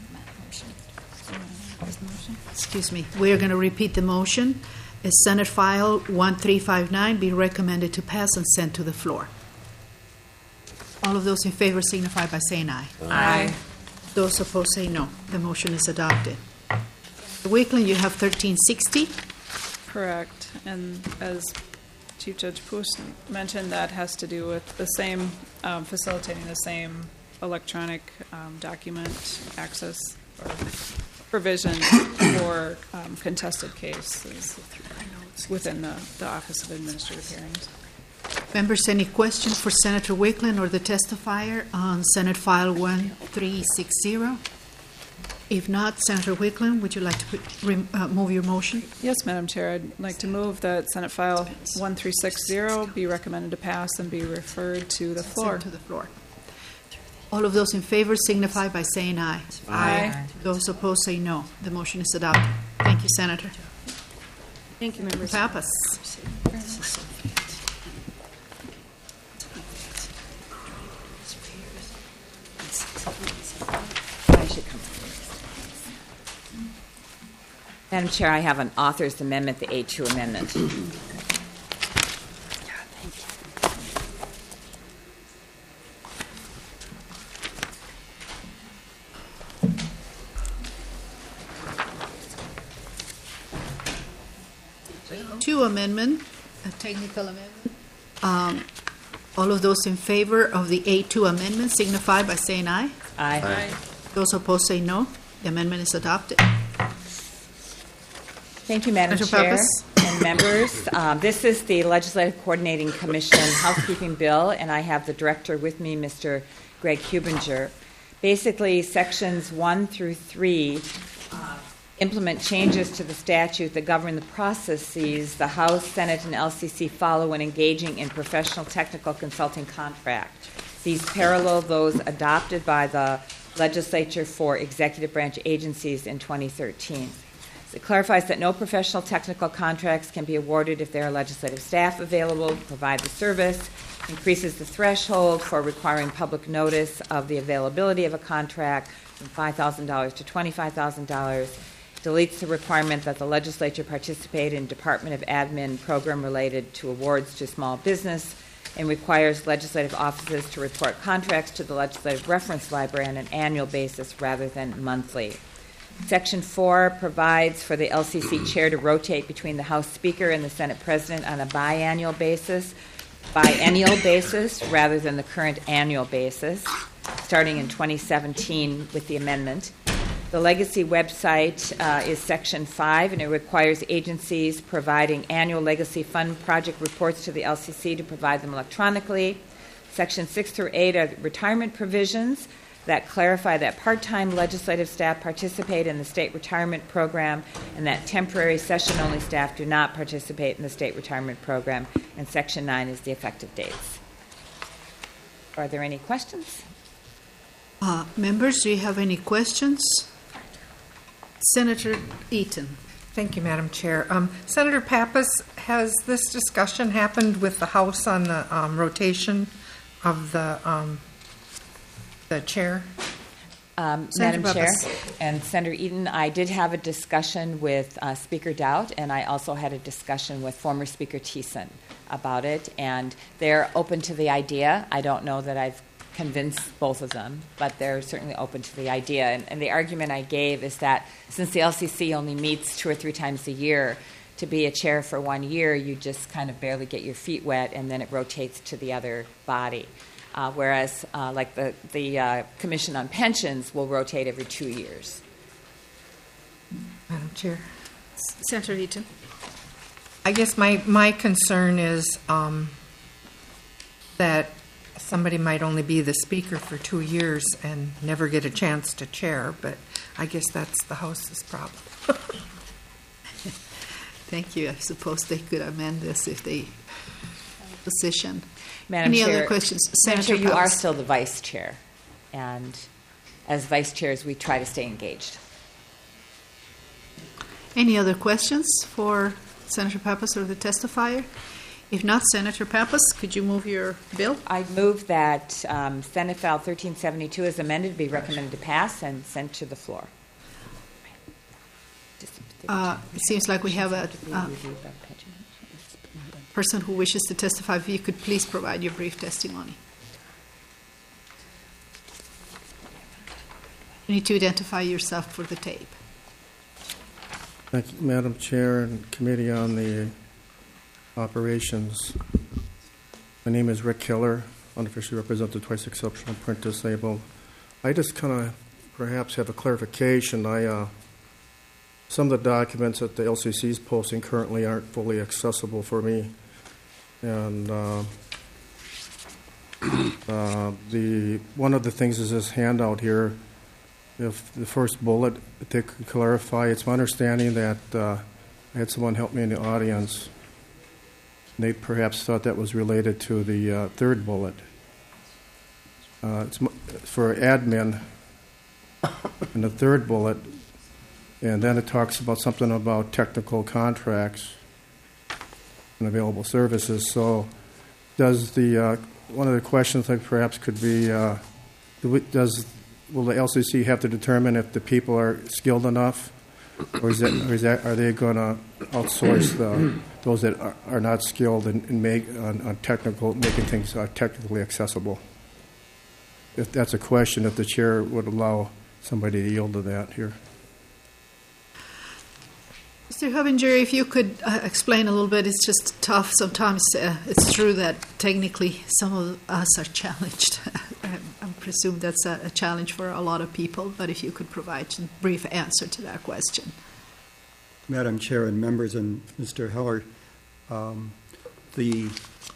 Speaker 1: Excuse me. We are going to repeat the motion. Is Senate File one three five nine be recommended to pass and sent to the floor? All of those in favor signify by saying aye.
Speaker 9: Aye.
Speaker 1: Those opposed say no. The motion is adopted. Wickland, you have thirteen sixty.
Speaker 20: Correct. And as Chief Judge Poos mentioned, that has to do with the same, um, facilitating the same electronic um, document access or provision for um, contested cases within the, the Office of Administrative Hearings.
Speaker 1: Members, any questions for Senator Wickland or the testifier on Senate File one three six zero? If not, Senator Wickland, would you like to put, re, uh, move your motion?
Speaker 20: Yes, Madam Chair. I'd like to move that Senate File one three six zero be recommended to pass and be referred to the floor.
Speaker 1: Sent to the floor. All of those in favor signify by saying aye.
Speaker 20: Aye.
Speaker 1: Those opposed say no. The motion is adopted. Thank you, Senator.
Speaker 21: Thank you, members.
Speaker 1: Pappas.
Speaker 9: Madam Chair, I have an author's amendment, the A two amendment.
Speaker 1: Two amendment, a technical amendment. Um, all of those in favor of the A two amendment signify by saying aye.
Speaker 9: Aye.
Speaker 1: Aye. Those opposed say no. The amendment is adopted.
Speaker 9: Thank you, Madam
Speaker 1: Senator
Speaker 9: Chair
Speaker 1: Pappas.
Speaker 9: and members. Um, this is the Legislative Coordinating Commission housekeeping bill, and I have the director with me, Mister Greg Hubinger. Basically, sections one through three uh, implement changes to the statute that govern the processes the House, Senate, and L C C follow when engaging in professional technical consulting contract. These parallel those adopted by the legislature for executive branch agencies in twenty thirteen. It clarifies that no professional technical contracts can be awarded if there are legislative staff available to provide the service, increases the threshold for requiring public notice of the availability of a contract from five thousand dollars to twenty-five thousand dollars, deletes the requirement that the legislature participate in Department of Admin program related to awards to small business, and requires legislative offices to report contracts to the Legislative Reference Library on an annual basis rather than monthly. Section four provides for the L C C chair to rotate between the House Speaker and the Senate President on a biannual basis, biennial basis rather than the current annual basis, starting in twenty seventeen with the amendment. The Legacy website uh, is Section five, and it requires agencies providing annual Legacy Fund project reports to the L C C to provide them electronically. Section six through eight are retirement provisions that clarify that part-time legislative staff participate in the state retirement program and that temporary session-only staff do not participate in the state retirement program. And Section nine is the effective dates. Are there any questions?
Speaker 1: Uh, members, do you have any questions? Senator Eaton.
Speaker 3: Thank you, Madam Chair. Um, Senator Pappas, has this discussion happened with the House on the um, rotation of the um, the chair?
Speaker 9: Um,
Speaker 3: Senator
Speaker 9: Madam Chair
Speaker 3: Pappas.
Speaker 9: and Senator Eaton, I did have a discussion with uh, Speaker Dowd, and I also had a discussion with former Speaker Thiessen about it, and they're open to the idea. I don't know that I've convinced both of them, but they're certainly open to the idea. And, and the argument I gave is that since the L C C only meets two or three times a year, to be a chair for one year, you just kind of barely get your feet wet, and then it rotates to the other body. Uh, whereas, uh, like the, the uh, Commission on Pensions will rotate every two years.
Speaker 3: Madam Chair.
Speaker 1: Senator Eaton.
Speaker 3: I guess my, my concern is um, that somebody might only be the speaker for two years and never get a chance to chair, but I guess that's the House's problem.
Speaker 1: Thank you. I suppose they could amend this if they position.
Speaker 9: Madam
Speaker 1: Any
Speaker 9: Chair,
Speaker 1: other questions?
Speaker 9: Madam
Speaker 1: Senator
Speaker 9: Chair, you are
Speaker 1: Pappas.
Speaker 9: still the vice chair, and as vice chairs, we try to stay engaged.
Speaker 1: Any other questions for Senator Pappas or the testifier? If not, Senator Pappas, could you move your bill?
Speaker 9: I move that um, Senate File thirteen seventy-two as amended be recommended to pass and sent to the floor.
Speaker 1: Uh, It seems like we have a uh, person who wishes to testify. If you could please provide your brief testimony. You need to identify yourself for the tape.
Speaker 22: Thank you, Madam Chair and Committee on the Operations. My name is Rick Killer, unofficially represent the twice exceptional print disabled. I just kind of perhaps have a clarification. I uh, some of the documents that the L C C is posting currently aren't fully accessible for me, and uh, uh, the one of the things is this handout here. If the first bullet, if they could clarify, it's my understanding that uh, I had someone help me in the audience. They perhaps thought that was related to the uh, third bullet. Uh, it's for admin in the third bullet, and then it talks about something about technical contracts and available services. So, does the uh, one of the questions I perhaps could be, uh, does will the L C C have to determine if the people are skilled enough, or is that, or is that are they going to outsource the, those that are, are not skilled and, and make on, on technical making things uh, technically accessible? If that's a question, if the chair would allow somebody to yield to that here.
Speaker 1: Mister Hovinger, if you could uh, explain a little bit, it's just tough. Sometimes uh, it's true that technically some of us are challenged. I, I presume that's a, a challenge for a lot of people, but if you could provide a brief answer to that question.
Speaker 4: Madam Chair and members and Mister Heller, um, the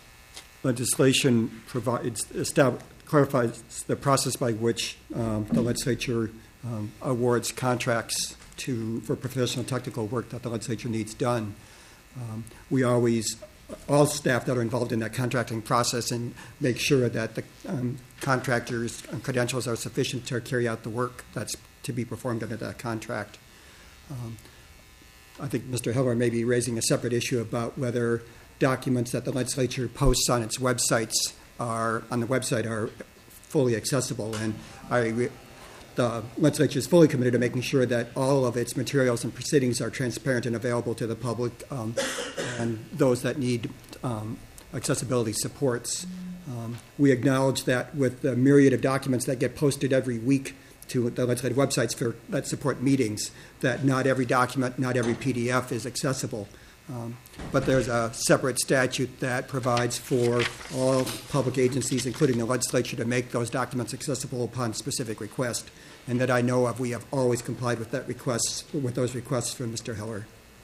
Speaker 4: legislation provides, estab- clarifies the process by which um, the legislature um, awards contracts to for professional technical work that the legislature needs done. Um, we always, all staff that are involved in that contracting process, and make sure that the um, contractors' credentials are sufficient to carry out the work that's to be performed under that contract. Um, I think Mister Heller may be raising a separate issue about whether documents that the legislature posts on its websites are on the website are fully accessible, and I agree. The legislature is fully committed to making sure that all of its materials and proceedings are transparent and available to the public, um, and those that need um, accessibility supports. Um, we acknowledge that with the myriad of documents that get posted every week to the legislative websites for that support meetings, that not every document, not every P D F is accessible. Um, but there's a separate statute that provides for all public agencies, including the legislature, to make those documents accessible upon specific request. And that I know of, we have always complied with that request, with those requests from Mister Heller.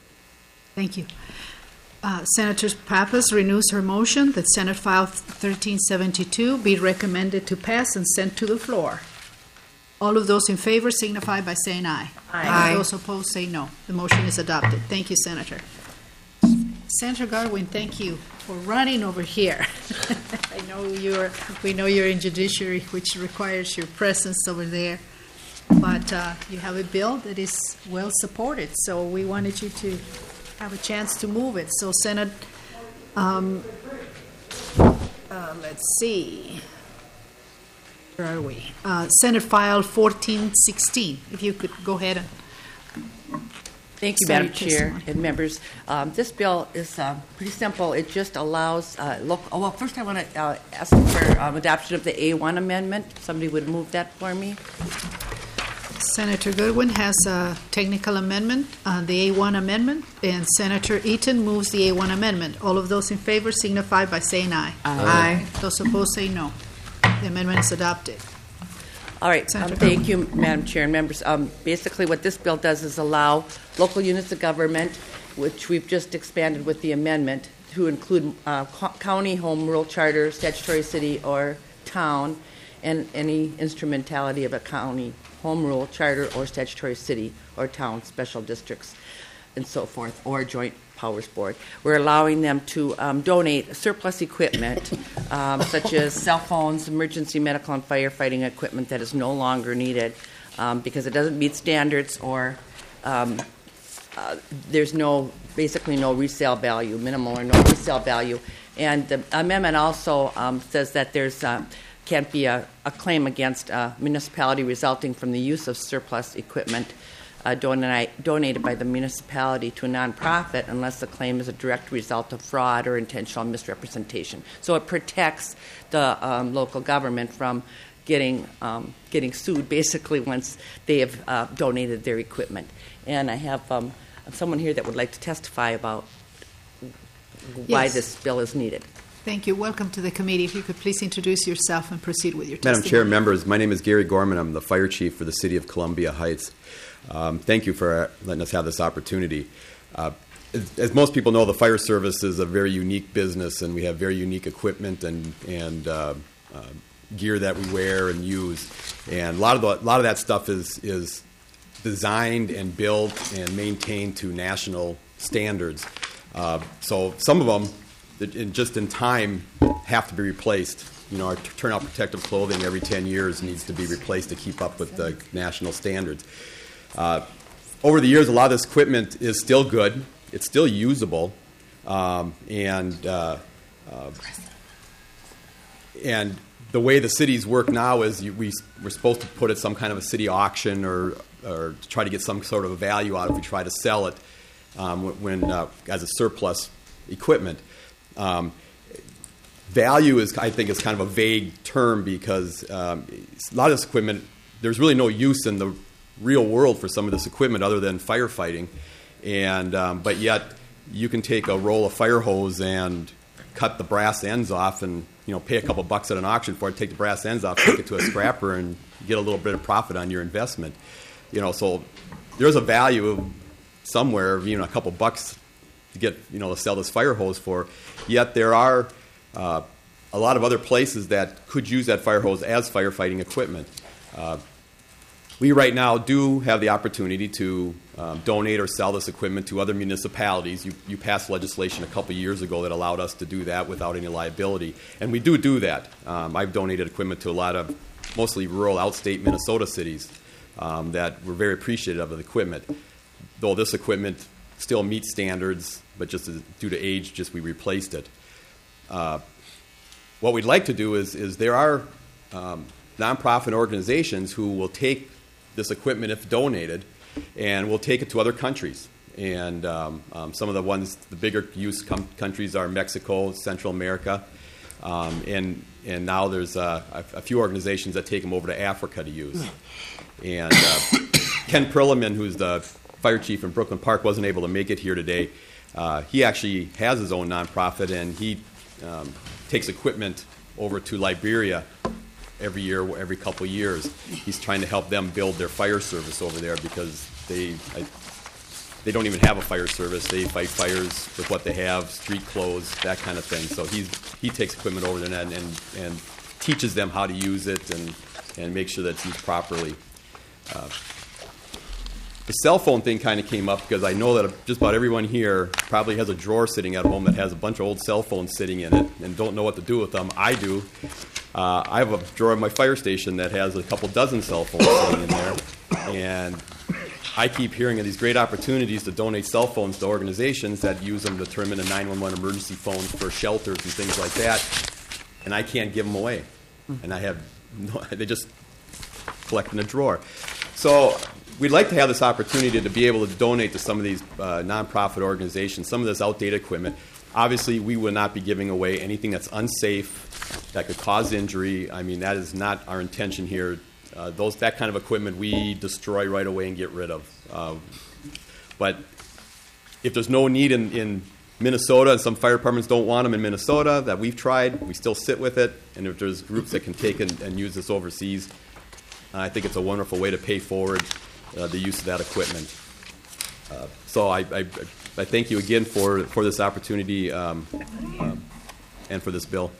Speaker 1: Thank you. Uh, Senator Pappas renews her motion that Senate File thirteen seventy-two be recommended to pass and sent to the floor. All of those in favor signify by saying aye.
Speaker 3: Aye.
Speaker 1: Those opposed say no. The motion is adopted. Thank you, Senator. Senator Garwin, thank you for running over here. I know you're, we know you're in judiciary, which requires your presence over there. But uh, you have a bill that is well supported, so we wanted you to have a chance to move it. So, Senate, um, uh, let's see, where are we? Uh, Senate File fourteen sixteen. If you could go ahead and.
Speaker 8: Thank you,
Speaker 1: Sorry,
Speaker 8: Madam Chair
Speaker 1: testimony.
Speaker 8: and members. Um, this bill is uh, pretty simple. It just allows uh, local. Oh, well, first I want to uh, ask for um, adoption of the A one amendment. Somebody would move that for me.
Speaker 1: Senator Goodwin has a technical amendment, uh, the A one amendment, and Senator Eaton moves the A one amendment. All of those in favor signify by saying aye.
Speaker 8: Aye.
Speaker 1: Aye. Those opposed say no. The amendment is adopted.
Speaker 8: All right. Um, thank you, Madam Chair and members. Um, basically, what this bill does is allow local units of government, which we've just expanded with the amendment, to include uh, co- county, home rule charter, statutory city, or town, and any instrumentality of a county, home rule charter, or statutory city or town, special districts, and so forth, or joint powers board. We're allowing them to um, donate surplus equipment, um, such as cell phones, emergency medical and firefighting equipment that is no longer needed um, because it doesn't meet standards or um, uh, there's no, basically no resale value, minimal or no resale value. And the amendment also um, says that there's uh, can't be a, a claim against a municipality resulting from the use of surplus equipment uh, donate, donated by the municipality to a nonprofit unless the claim is a direct result of fraud or intentional misrepresentation. So it protects the um, local government from getting um, getting sued basically once they have uh, donated their equipment. And I have um, someone here that would like to testify about why
Speaker 1: Yes.
Speaker 8: this bill is needed.
Speaker 1: Thank you. Welcome to the committee. If you could please introduce yourself and proceed with your
Speaker 11: Madam
Speaker 1: testimony.
Speaker 11: Chair and members, my name is Gary Gorman. I'm the fire chief for the city of Columbia Heights. Um, thank you for letting us have this opportunity. Uh, as, as most people know, the fire service is a very unique business, and we have very unique equipment and and uh, uh, gear that we wear and use. And a lot of the, a lot of that stuff is is designed and built and maintained to national standards. Uh, so some of them, in, just in time, have to be replaced. You know, our turnout protective clothing every ten years needs to be replaced to keep up with the national standards. Uh, over the years, a lot of this equipment is still good. It's still usable, um, and uh, uh, and the way the cities work now is you, we we're supposed to put it some kind of a city auction or or try to get some sort of a value out if we try to sell it um, when uh, as a surplus equipment. Um, value is, I think, is kind of a vague term because um, a lot of this equipment, there's really no use in the real world for some of this equipment other than firefighting, and um, but yet you can take a roll of fire hose and cut the brass ends off and you know pay a couple bucks at an auction for it, take the brass ends off, take it to a scrapper, and get a little bit of profit on your investment. You know, so there's a value somewhere, you know, a couple bucks to get, you know, to sell this fire hose for. Yet there are uh, a lot of other places that could use that fire hose as firefighting equipment. Uh, we right now do have the opportunity to um, donate or sell this equipment to other municipalities. You, you passed legislation a couple years ago that allowed us to do that without any liability, and we do do that. Um, I've donated equipment to a lot of mostly rural outstate Minnesota cities um, that were very appreciative of the equipment. Though this equipment still meets standards, but just as, due to age, just we replaced it. Uh, what we'd like to do is, is there are um, nonprofit organizations who will take this equipment if donated, and we'll take it to other countries. And um, um, some of the ones, the bigger use com- countries are Mexico, Central America, um, and and now there's uh, a, a few organizations that take them over to Africa to use. And uh, Ken Perlman, who's the fire chief in Brooklyn Park, wasn't able to make it here today. Uh, he actually has his own nonprofit, and he um, takes equipment over to Liberia every year, every couple years. He's trying to help them build their fire service over there because they I, they don't even have a fire service. They fight fires with what they have, street clothes, that kind of thing. So he's he takes equipment over there and and, and teaches them how to use it and, and make sure that it's used properly. Uh, The cell phone thing kind of came up because I know that just about everyone here probably has a drawer sitting at home that has a bunch of old cell phones sitting in it and don't know what to do with them. I do. Uh, I have a drawer at my fire station that has a couple dozen cell phones sitting in there, and I keep hearing of these great opportunities to donate cell phones to organizations that use them to turn them into nine one one emergency phones for shelters and things like that, and I can't give them away. And I have no, they just collect in a drawer. So we'd like to have this opportunity to be able to donate to some of these uh, nonprofit organizations, some of this outdated equipment. Obviously, we will not be giving away anything that's unsafe, that could cause injury. I mean, that is not our intention here. Uh, those that kind of equipment we destroy right away and get rid of. Uh, but if there's no need in, in Minnesota, and some fire departments don't want them in Minnesota, that we've tried, we still sit with it. And if there's groups that can take and, and use this overseas, I think it's a wonderful way to pay forward Uh, the use of that equipment. Uh, so I, I, I thank you again for, for this opportunity um, um, and for this bill.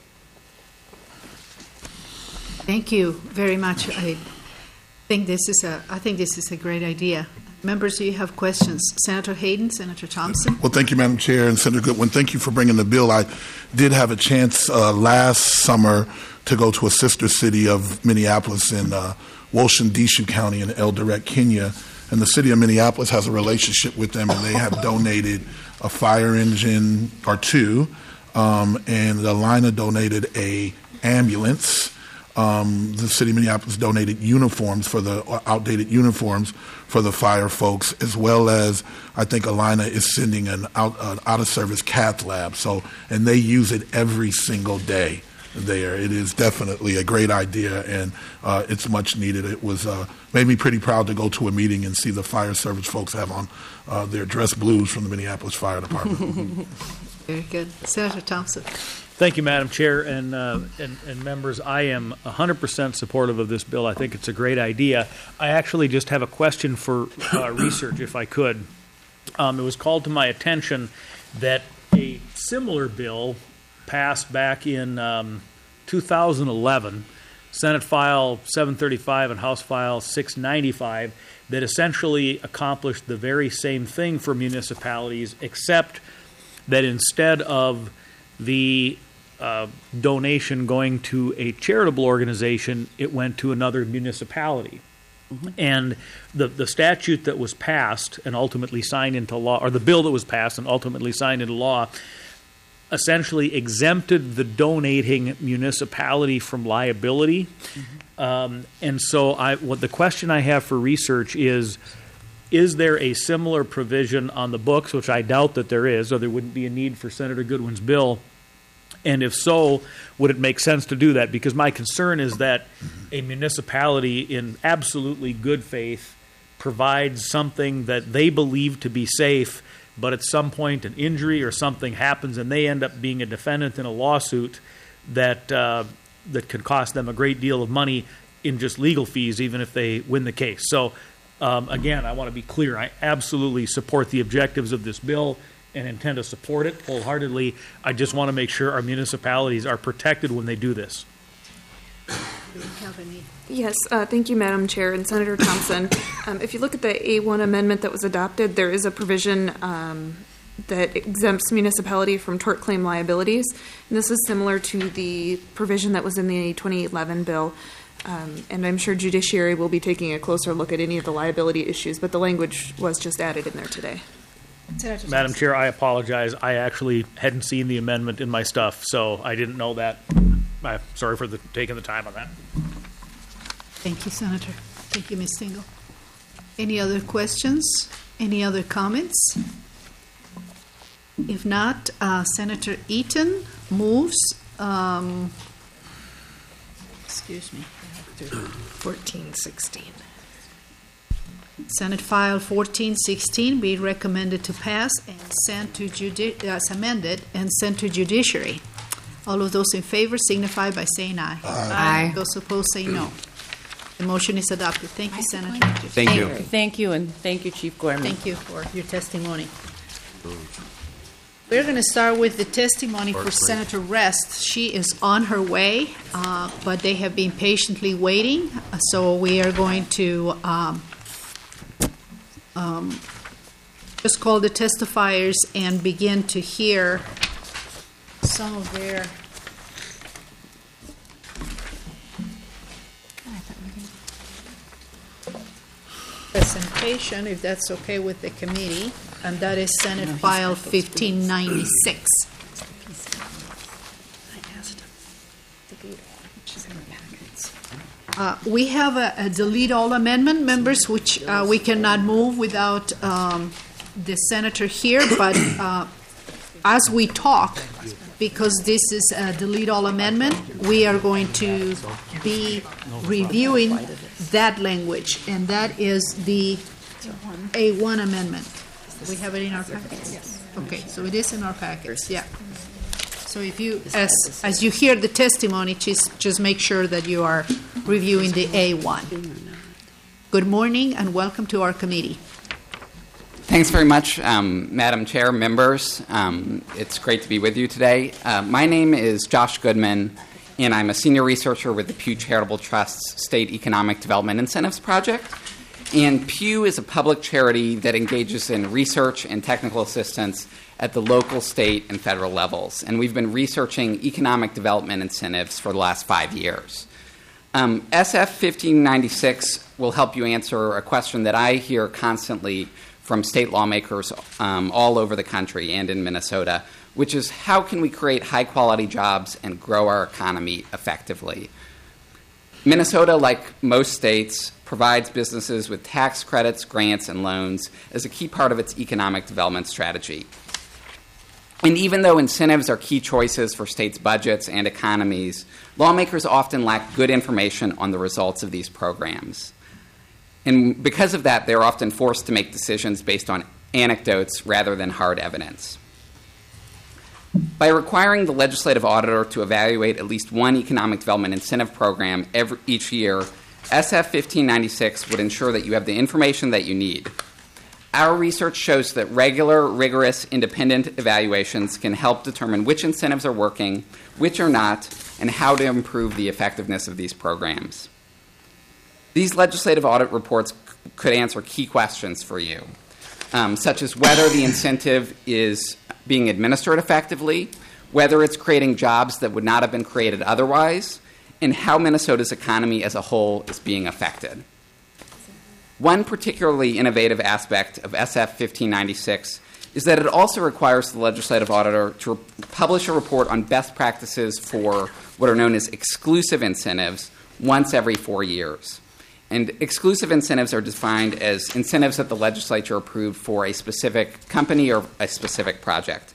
Speaker 1: Thank you very much. I think this is a I think this is a great idea. Members, do you have questions? Senator Hayden, Senator Thompson.
Speaker 12: Well, thank you, Madam Chair, and Senator Goodwin. Thank you for bringing the bill. I did have a chance uh, last summer to go to a sister city of Minneapolis in uh, Wolshan-Dishu County in Eldoret, Kenya, and the city of Minneapolis has a relationship with them, and they have donated a fire engine or two, um, and Alina donated a ambulance. Um, the city of Minneapolis donated uniforms for the uh, outdated uniforms for the fire folks, as well as I think Alina is sending an out an out of service cath lab. So, and they use it every single day there. It is definitely a great idea, and uh, it's much needed. It was uh, made me pretty proud to go to a meeting and see the fire service folks have on uh, their dress blues from the Minneapolis Fire Department.
Speaker 1: Very good. Senator Thompson.
Speaker 14: Thank you, Madam Chair, and, uh, and, and members. I am one hundred percent supportive of this bill. I think it's a great idea. I actually just have a question for uh, research, if I could. Um, it was called to my attention that a similar bill passed back in um, two thousand eleven, Senate File seven thirty-five and House File six ninety-five, that essentially accomplished the very same thing for municipalities, except that instead of the uh, donation going to a charitable organization, it went to another municipality. Mm-hmm. And the, the statute that was passed and ultimately signed into law, or the bill that was passed and ultimately signed into law, essentially exempted the donating municipality from liability. Mm-hmm. Um, and so I, what the question I have for research is, is there a similar provision on the books, which I doubt that there is, or there wouldn't be a need for Senator Goodwin's bill? And if so, would it make sense to do that? Because my concern is that a municipality in absolutely good faith provides something that they believe to be safe, but at some point an injury or something happens and they end up being a defendant in a lawsuit that uh, that could cost them a great deal of money in just legal fees, even if they win the case. So um, again, I want to be clear. I absolutely support the objectives of this bill and intend to support it wholeheartedly. I just want to make sure our municipalities are protected when they do this.
Speaker 1: Do you have any?
Speaker 15: Yes, uh, thank you, Madam Chair and Senator Thompson. Um, if you look at the A one amendment that was adopted, there is a provision um, that exempts municipality from tort claim liabilities. And this is similar to the provision that was in the twenty eleven bill. Um, and I'm sure Judiciary will be taking a closer look at any of the liability issues, but the language was just added in there today.
Speaker 14: Madam Chair, I apologize. I actually hadn't seen the amendment in my stuff, so I didn't know that. I'm sorry for the, taking the time on that.
Speaker 1: Thank you, Senator. Thank you, Miz Stingle. Any other questions? Any other comments? If not, uh, Senator Eaton moves. Um, excuse me.
Speaker 3: fourteen sixteen.
Speaker 1: Senate File fourteen sixteen be recommended to pass and sent to judi- uh, as amended and sent to Judiciary. All of those in favor signify by saying aye.
Speaker 3: Aye. Aye.
Speaker 1: Those opposed say no. The motion is adopted. Thank you, Senator.
Speaker 8: Thank you. Thank you, and thank you, Chief Gorman.
Speaker 1: Thank you for your testimony. We're going to start with the testimony for Senator Rest. She is on her way, uh, but they have been patiently waiting, so we are going to um, um, just call the testifiers and begin to hear some of their presentation, if that's okay with the committee, and that is Senate File fifteen ninety-six. Uh, we have a, a delete all amendment, members, which uh, we cannot move without um, the senator here, but uh, as we talk, because this is a delete all amendment, we are going to be reviewing that language, and that is the A one amendment. We have it in our packets? Yes. Okay, so it is in our packets, yeah. So if you, as as you hear the testimony, just, just make sure that you are reviewing the A one. Good morning and welcome to our committee.
Speaker 23: Thanks very much, um, Madam Chair, members. Um, it's great to be with you today. Uh, my name is Josh Goodman, and I'm a senior researcher with the Pew Charitable Trust's State Economic Development Incentives Project. And Pew is a public charity that engages in research and technical assistance at the local, state, and federal levels. And we've been researching economic development incentives for the last five years. Um, S F fifteen ninety-six will help you answer a question that I hear constantly from state lawmakers um, all over the country and in Minnesota, which is how can we create high-quality jobs and grow our economy effectively? Minnesota, like most states, provides businesses with tax credits, grants, and loans as a key part of its economic development strategy. And even though incentives are key choices for states' budgets and economies, lawmakers often lack good information on the results of these programs. And because of that, they're often forced to make decisions based on anecdotes rather than hard evidence. By requiring the legislative auditor to evaluate at least one economic development incentive program every, each year, S F fifteen ninety-six would ensure that you have the information that you need. Our research shows that regular, rigorous, independent evaluations can help determine which incentives are working, which are not, and how to improve the effectiveness of these programs. These legislative audit reports c- could answer key questions for you, um, such as whether the incentive is being administered effectively, whether it's creating jobs that would not have been created otherwise, and how Minnesota's economy as a whole is being affected. One particularly innovative aspect of S F fifteen ninety-six is that it also requires the legislative auditor to re- publish a report on best practices for what are known as exclusive incentives once every four years. And exclusive incentives are defined as incentives that the legislature approved for a specific company or a specific project.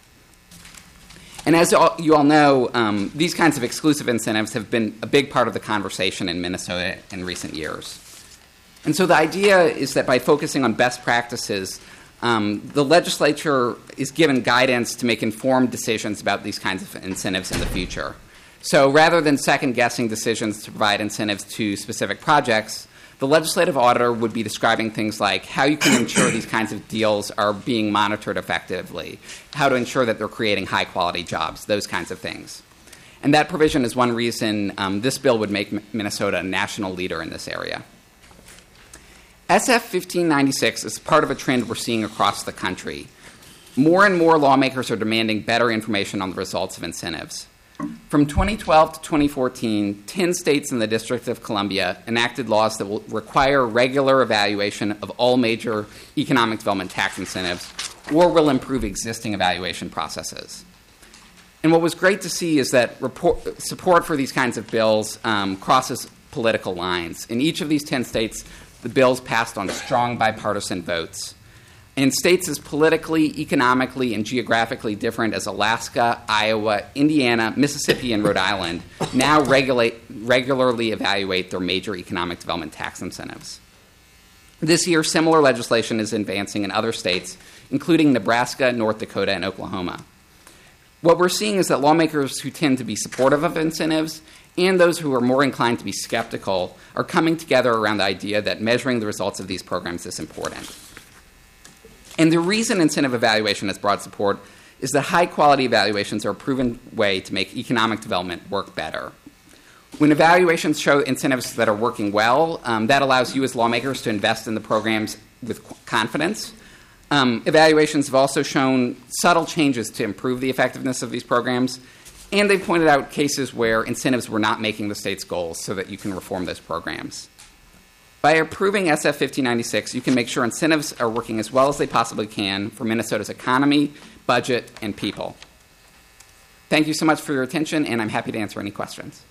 Speaker 23: And as all, you all know, um, these kinds of exclusive incentives have been a big part of the conversation in Minnesota in recent years. And so the idea is that by focusing on best practices, um, the legislature is given guidance to make informed decisions about these kinds of incentives in the future. So rather than second-guessing decisions to provide incentives to specific projects, the legislative auditor would be describing things like how you can ensure these kinds of deals are being monitored effectively, how to ensure that they're creating high-quality jobs, those kinds of things. And that provision is one reason um, this bill would make Minnesota a national leader in this area. S F fifteen ninety-six is part of a trend we're seeing across the country. More and more lawmakers are demanding better information on the results of incentives. From twenty twelve to twenty fourteen, ten states in the District of Columbia enacted laws that will require regular evaluation of all major economic development tax incentives or will improve existing evaluation processes. And what was great to see is that report, support for these kinds of bills um, crosses political lines. In each of these ten states, the bills passed on strong bipartisan votes. In states as politically, economically, and geographically different as Alaska, Iowa, Indiana, Mississippi, and Rhode Island now regulate, regularly evaluate their major economic development tax incentives. This year, similar legislation is advancing in other states, including Nebraska, North Dakota, and Oklahoma. What we're seeing is that lawmakers who tend to be supportive of incentives and those who are more inclined to be skeptical are coming together around the idea that measuring the results of these programs is important. And the reason incentive evaluation has broad support is that high-quality evaluations are a proven way to make economic development work better. When evaluations show incentives that are working well, um, that allows you as lawmakers to invest in the programs with confidence. Um, evaluations have also shown subtle changes to improve the effectiveness of these programs, and they've pointed out cases where incentives were not making the state's goals so that you can reform those programs. By approving S F fifteen ninety-six, you can make sure incentives are working as well as they possibly can for Minnesota's economy, budget, and people. Thank you so much for your attention, and I'm happy to answer any questions.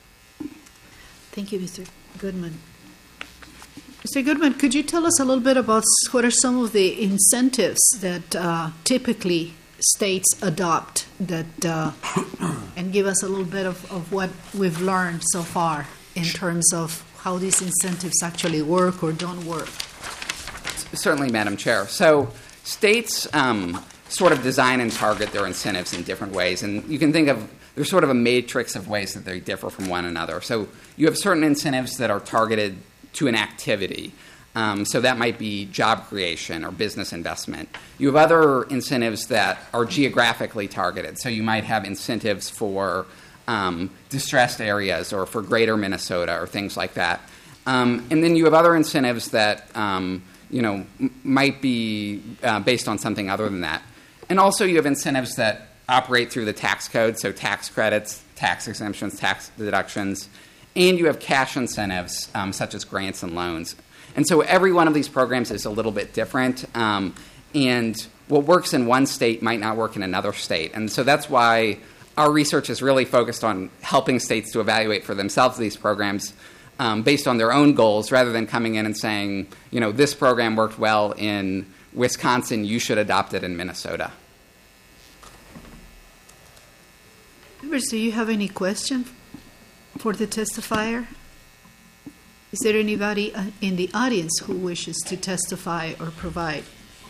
Speaker 1: Thank you, Mister Goodman. Mister Goodman, could you tell us a little bit about what are some of the incentives that uh, typically states adopt that uh, and give us a little bit of, of what we've learned so far in terms of how these incentives actually work or don't work?
Speaker 23: Certainly, Madam Chair. So states um, sort of design and target their incentives in different ways, and you can think of there's sort of a matrix of ways that they differ from one another. So you have certain incentives that are targeted to an activity. Um, so that might be job creation or business investment. You have other incentives that are geographically targeted. So you might have incentives for um, distressed areas or for greater Minnesota or things like that. Um, and then you have other incentives that um, you know m- might be uh, based on something other than that. And also you have incentives that operate through the tax code, so tax credits, tax exemptions, tax deductions. and you have cash incentives, um, such as grants and loans. And so every one of these programs is a little bit different, um, and what works in one state might not work in another state. And so that's why our research is really focused on helping states to evaluate for themselves these programs um, based on their own goals, rather than coming in and saying, you know, this program worked well in Wisconsin, you should adopt it in Minnesota.
Speaker 1: Members, do you have any question for the testifier? Is there anybody uh, in the audience who wishes to testify or provide?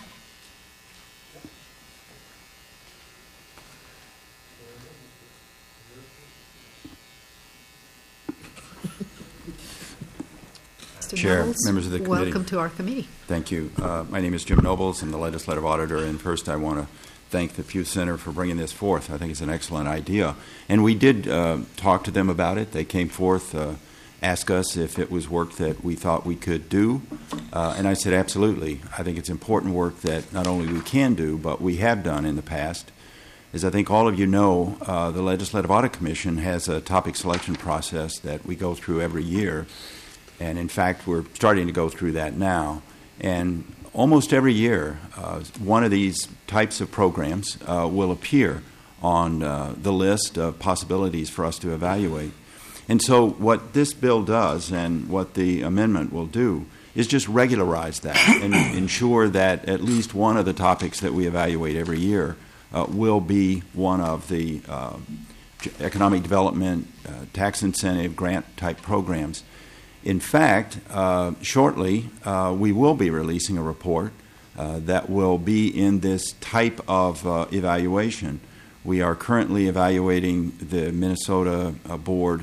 Speaker 1: Mister
Speaker 7: Chair,
Speaker 1: Nobles,
Speaker 7: members of the committee.
Speaker 1: welcome to our committee.
Speaker 7: Thank you. Uh, my name is Jim Nobles. I'm the legislative auditor, and first I want to thank the Pew Center for bringing this forth. I think it's an excellent idea. And we did uh, talk to them about it. They came forth, uh, asked us if it was work that we thought we could do, uh, and I said absolutely. I think it's important work that not only we can do, but we have done in the past. As I think all of you know, uh, the Legislative Audit Commission has a topic selection process that we go through every year. And in fact, we're starting to go through that now. And almost every year, uh, one of these types of programs uh, will appear on uh, the list of possibilities for us to evaluate. And so what this bill does, and what the amendment will do, is just regularize that and ensure that at least one of the topics that we evaluate every year uh, will be one of the uh, economic development, uh, tax incentive, grant-type programs. In fact, uh, shortly, uh, we will be releasing a report uh, that will be in this type of uh, evaluation. We are currently evaluating the Minnesota uh, Board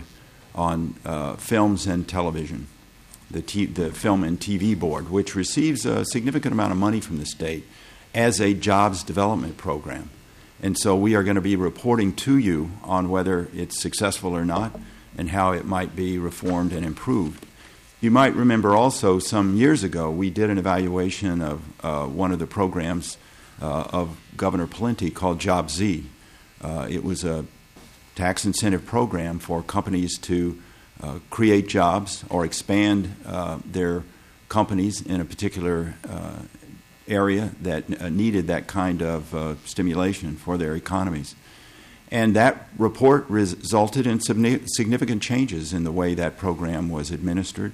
Speaker 7: on uh, Films and Television, the, t- the Film and T V Board, which receives a significant amount of money from the state as a jobs development program. And so we are going to be reporting to you on whether it's successful or not, and how it might be reformed and improved. You might remember also some years ago we did an evaluation of uh, one of the programs uh, of Governor Pawlenty called Job Z. Uh, it was a tax incentive program for companies to uh, create jobs or expand uh, their companies in a particular uh, area that uh, needed that kind of uh, stimulation for their economies. And that report resulted in significant changes in the way that program was administered.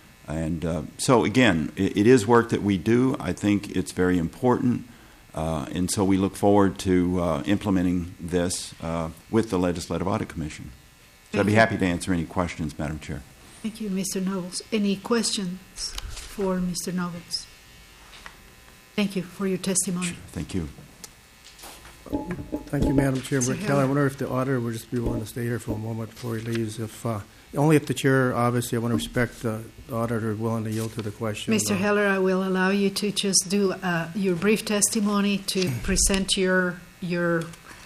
Speaker 7: And uh, so, again, it, it is work that we do. I think it's very important. Uh, and so we look forward to uh, implementing this uh, with the Legislative Audit Commission. So I'd be happy to answer any questions, Madam Chair.
Speaker 1: Thank you, Mister Nobles. Any questions for Mister Nobles? Thank you for your testimony.
Speaker 7: Thank you.
Speaker 22: Thank you, Madam Chair.
Speaker 1: Mister
Speaker 22: Rick Keller, I wonder if the auditor would just be willing to stay here for a moment before he leaves. If uh, only if the chair, obviously, I want to respect the auditor willing to yield to the question.
Speaker 1: Mister
Speaker 22: Uh,
Speaker 1: Heller, I will allow you to just do uh, your brief testimony to present your your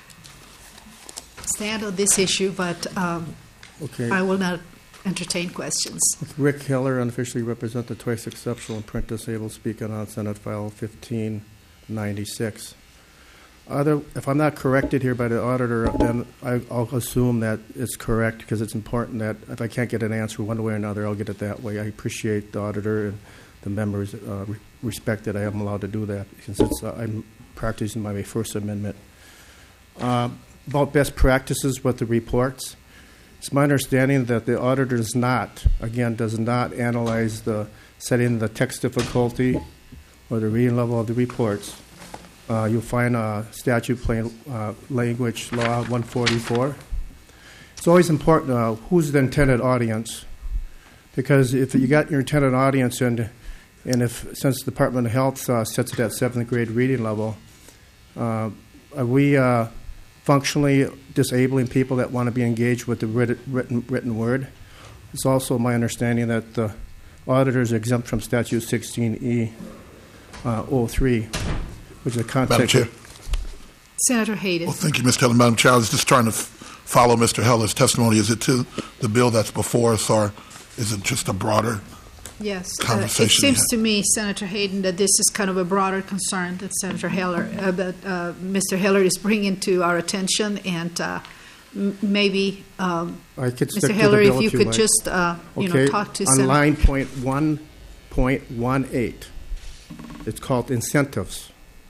Speaker 1: stand on this issue, but um,
Speaker 22: Okay.
Speaker 1: I will not entertain questions.
Speaker 22: Rick Keller, unofficially represent the twice exceptional and print disabled, speaking on Senate File fifteen ninety-six. Other, if I'm not corrected here by the auditor, then I, I'll assume that it's correct, because it's important that if I can't get an answer one way or another, I'll get it that way. I appreciate the auditor and the members uh, re- respect that I am allowed to do that, since it's, uh, I'm practicing my First Amendment. Uh, about best practices with the reports, it's my understanding that the auditor does not, again, does not analyze the setting the text difficulty or the reading level of the reports. Uh, you'll find a statute plain uh, language law one forty-four. It's always important uh, who's the intended audience, because if you got your intended audience, and and if since the Department of Health uh, sets it at seventh grade reading level, uh, are we uh, functionally disabling people that want to be engaged with the written written, written word? It's also my understanding that the auditor is exempt from Statute sixteen E oh three. Which is a context.
Speaker 12: Madam Chair.
Speaker 1: Senator Hayden.
Speaker 12: Well, thank you, Mister Heller. Madam Chair, I was just trying to f- follow Mister Heller's testimony. Is it to the bill that's before us, or is it just a broader
Speaker 1: Yes. Uh, it
Speaker 12: conversation?
Speaker 1: seems to me, Senator Hayden, that this is kind of a broader concern that Senator Heller, uh, that uh, Mister Heller is bringing to our attention, and uh, m- maybe, um,
Speaker 22: I could stick
Speaker 1: Mister
Speaker 22: to the
Speaker 1: Heller,
Speaker 22: bill
Speaker 1: if you
Speaker 22: if you
Speaker 1: could
Speaker 22: like.
Speaker 1: just, uh, you know,
Speaker 22: Okay,
Speaker 1: talk to
Speaker 22: on
Speaker 1: Sen-
Speaker 22: line point one point one eight, it's called incentives.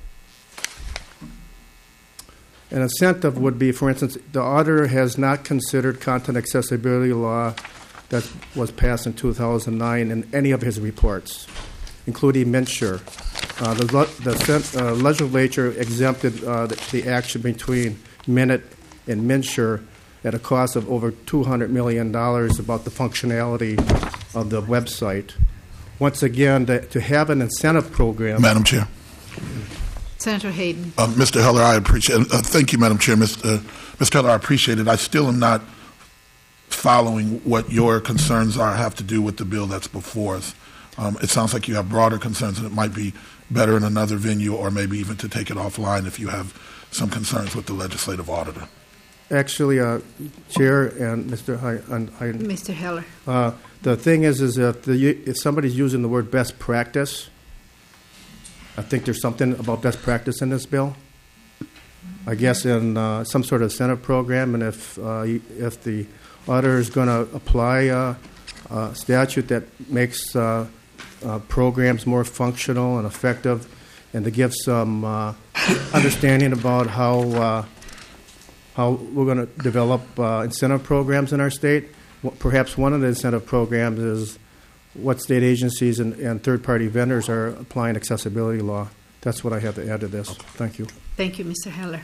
Speaker 22: An incentive would be, for instance, the auditor has not considered content accessibility law that was passed in two thousand nine in any of his reports, including MNsure. Uh, the le- the sen- uh, legislature exempted uh, the, the action between Minute and MNsure at a cost of over two hundred million dollars about the functionality of the website. Once again, to, to have an incentive program.
Speaker 12: Madam Chair.
Speaker 1: Senator Hayden.
Speaker 12: Uh, Mister Heller, I appreciate it. Uh, thank you, Madam Chair. Mister Mister Heller, I appreciate it. I still am not following what your concerns are have to do with the bill that's before us. Um, it sounds like you have broader concerns, and it might be better in another venue or maybe even to take it offline if you have some concerns with the legislative auditor.
Speaker 22: Actually, uh, Chair and Mister Hy- and I,
Speaker 1: Mister Heller.
Speaker 22: Uh, the thing is, is if, the, if somebody's using the word best practice, I think there's something about best practice in this bill. I guess in uh, some sort of incentive program, and if uh, you- if the auditor is going to apply uh, a statute that makes uh, uh, programs more functional and effective, and to give some uh, understanding about how uh, how we're going to develop uh, incentive programs in our state. Wh- Perhaps one of the incentive programs is what state agencies and, and third-party vendors are applying accessibility law. That's what I have to add to this. Thank you.
Speaker 1: Thank you, Mister Heller.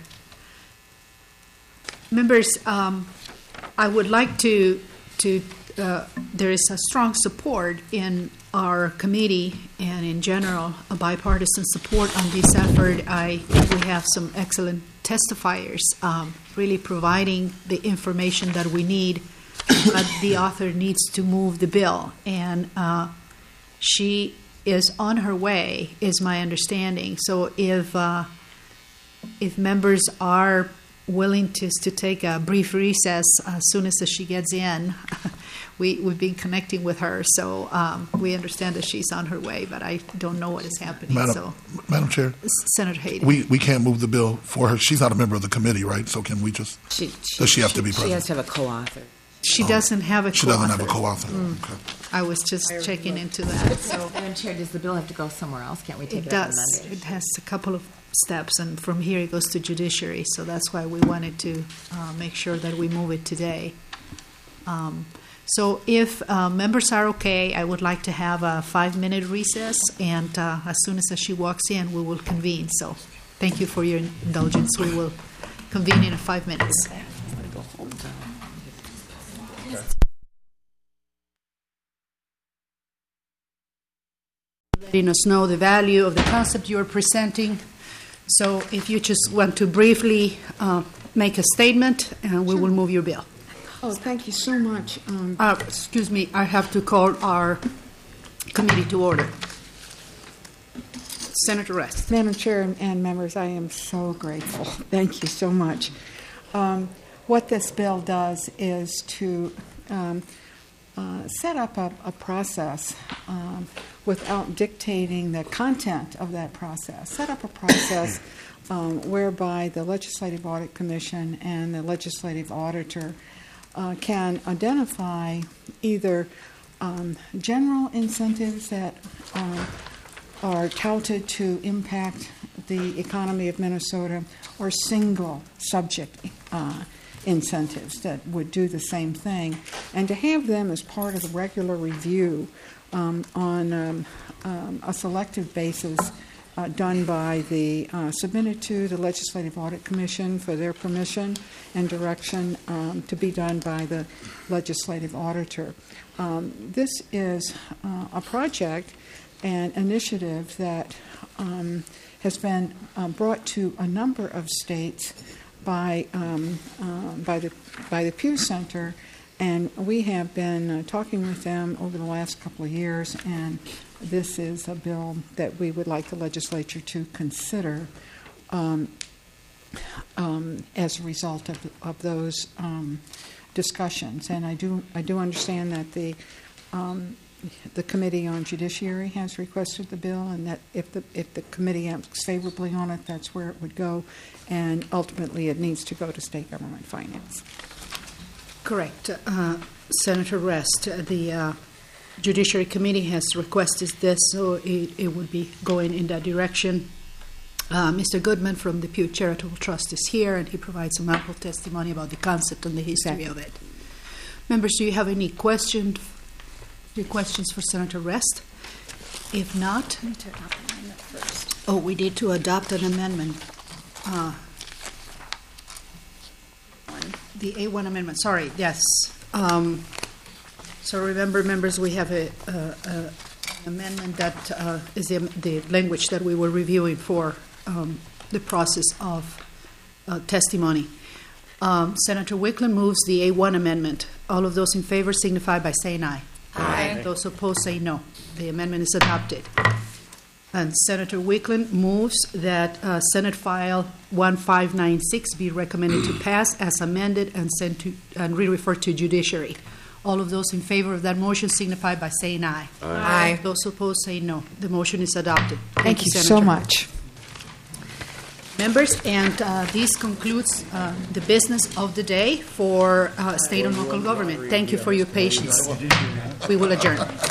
Speaker 1: Members, um, I would like to, to uh, there is a strong support in our committee and in general, a bipartisan support on this effort. I think we have some excellent testifiers um, really providing the information that we need, but the author needs to move the bill. And uh, she is on her way, is my understanding. So if uh, if members are willing to to take a brief recess as soon as she gets in, we we've been connecting with her, so um, we understand that she's on her way, but I don't know what is happening.
Speaker 12: Madam,
Speaker 1: so,
Speaker 12: Madam Chair,
Speaker 1: Senator Hayden,
Speaker 12: we, we can't move the bill for her. She's not a member of the committee, right? So can we just,
Speaker 9: She, she,
Speaker 12: does she have to be
Speaker 9: She
Speaker 12: present?
Speaker 9: has to have a co-author.
Speaker 1: she doesn't have a
Speaker 12: She
Speaker 1: co-author.
Speaker 12: doesn't have a co-author.
Speaker 1: Mm.
Speaker 12: Okay.
Speaker 1: I was just checking into that. So
Speaker 9: Madam Chair, does the bill have to go somewhere else? Can't we take
Speaker 1: it
Speaker 9: it, up
Speaker 1: does.
Speaker 9: on Monday?
Speaker 1: It has a couple of steps, and from here it goes to judiciary. So that's why we wanted to uh, make sure that we move it today. Um, so if uh, members are okay, I would like to have a five-minute recess, and uh, as soon as she walks in, we will convene. So thank you for your indulgence. We will convene in five minutes. Letting us know the value of the concept you are presenting. So if you just want to briefly uh, make a statement, and we will move your bill.
Speaker 10: Oh, thank you so much. Um,
Speaker 1: Uh, excuse me, I have to call our committee to order. Senator Rest.
Speaker 10: Madam Chair and, and members, I am so grateful. Thank you so much. Um, what this bill does is to um, uh, set up a, a process um, without dictating the content of that process. Set up a process um, whereby the Legislative Audit Commission and the Legislative Auditor uh, can identify either um, general incentives that uh, are touted to impact the economy of Minnesota, or single subject uh, incentives that would do the same thing, and to have them as part of the regular review um, on um, um, a selective basis uh, done by the, uh, submitted to the Legislative Audit Commission for their permission and direction um, to be done by the Legislative Auditor. Um, this is uh, a project an initiative that um, has been uh, brought to a number of states by um, uh, by the by the Pew Center, and we have been uh, talking with them over the last couple of years. And this is a bill that we would like the legislature to consider um, um, as a result of of those um, discussions. And I do I do understand that the um, The Committee on Judiciary has requested the bill, and that if the if the committee acts favorably on it, that's where it would go, and ultimately it needs to go to state government finance.
Speaker 1: Correct. Uh, Senator Rest, uh, the uh, Judiciary Committee has requested this, so it, it would be going in that direction. Uh, Mister Goodman from the Pew Charitable Trust is here, and he provides some ample testimony about the concept and the history of it. Members, do you have any questions? Any questions for Senator Rest? If not,
Speaker 18: We need to adopt the amendment first.
Speaker 1: oh, we need to adopt an amendment. Uh, The A one amendment, sorry, yes. Um, So remember, members, we have a, a, a amendment that uh, is the, the language that we were reviewing for um, the process of uh, testimony. Um, Senator Wickland moves the A one amendment. All of those in favor signify by saying aye.
Speaker 3: Aye.
Speaker 1: Those opposed say no. The amendment is adopted. And Senator Wickland moves that uh, Senate File one five nine six be recommended to pass as amended and sent to and re-referred to Judiciary. All of those in favor of that motion signify by saying aye.
Speaker 3: Aye. Aye.
Speaker 1: Those opposed say no. The motion is adopted.
Speaker 10: Thank you so
Speaker 1: Senator.
Speaker 10: much.
Speaker 1: Members, and uh, this concludes uh, the business of the day for uh, state and local government. Thank you for your patience. We will adjourn.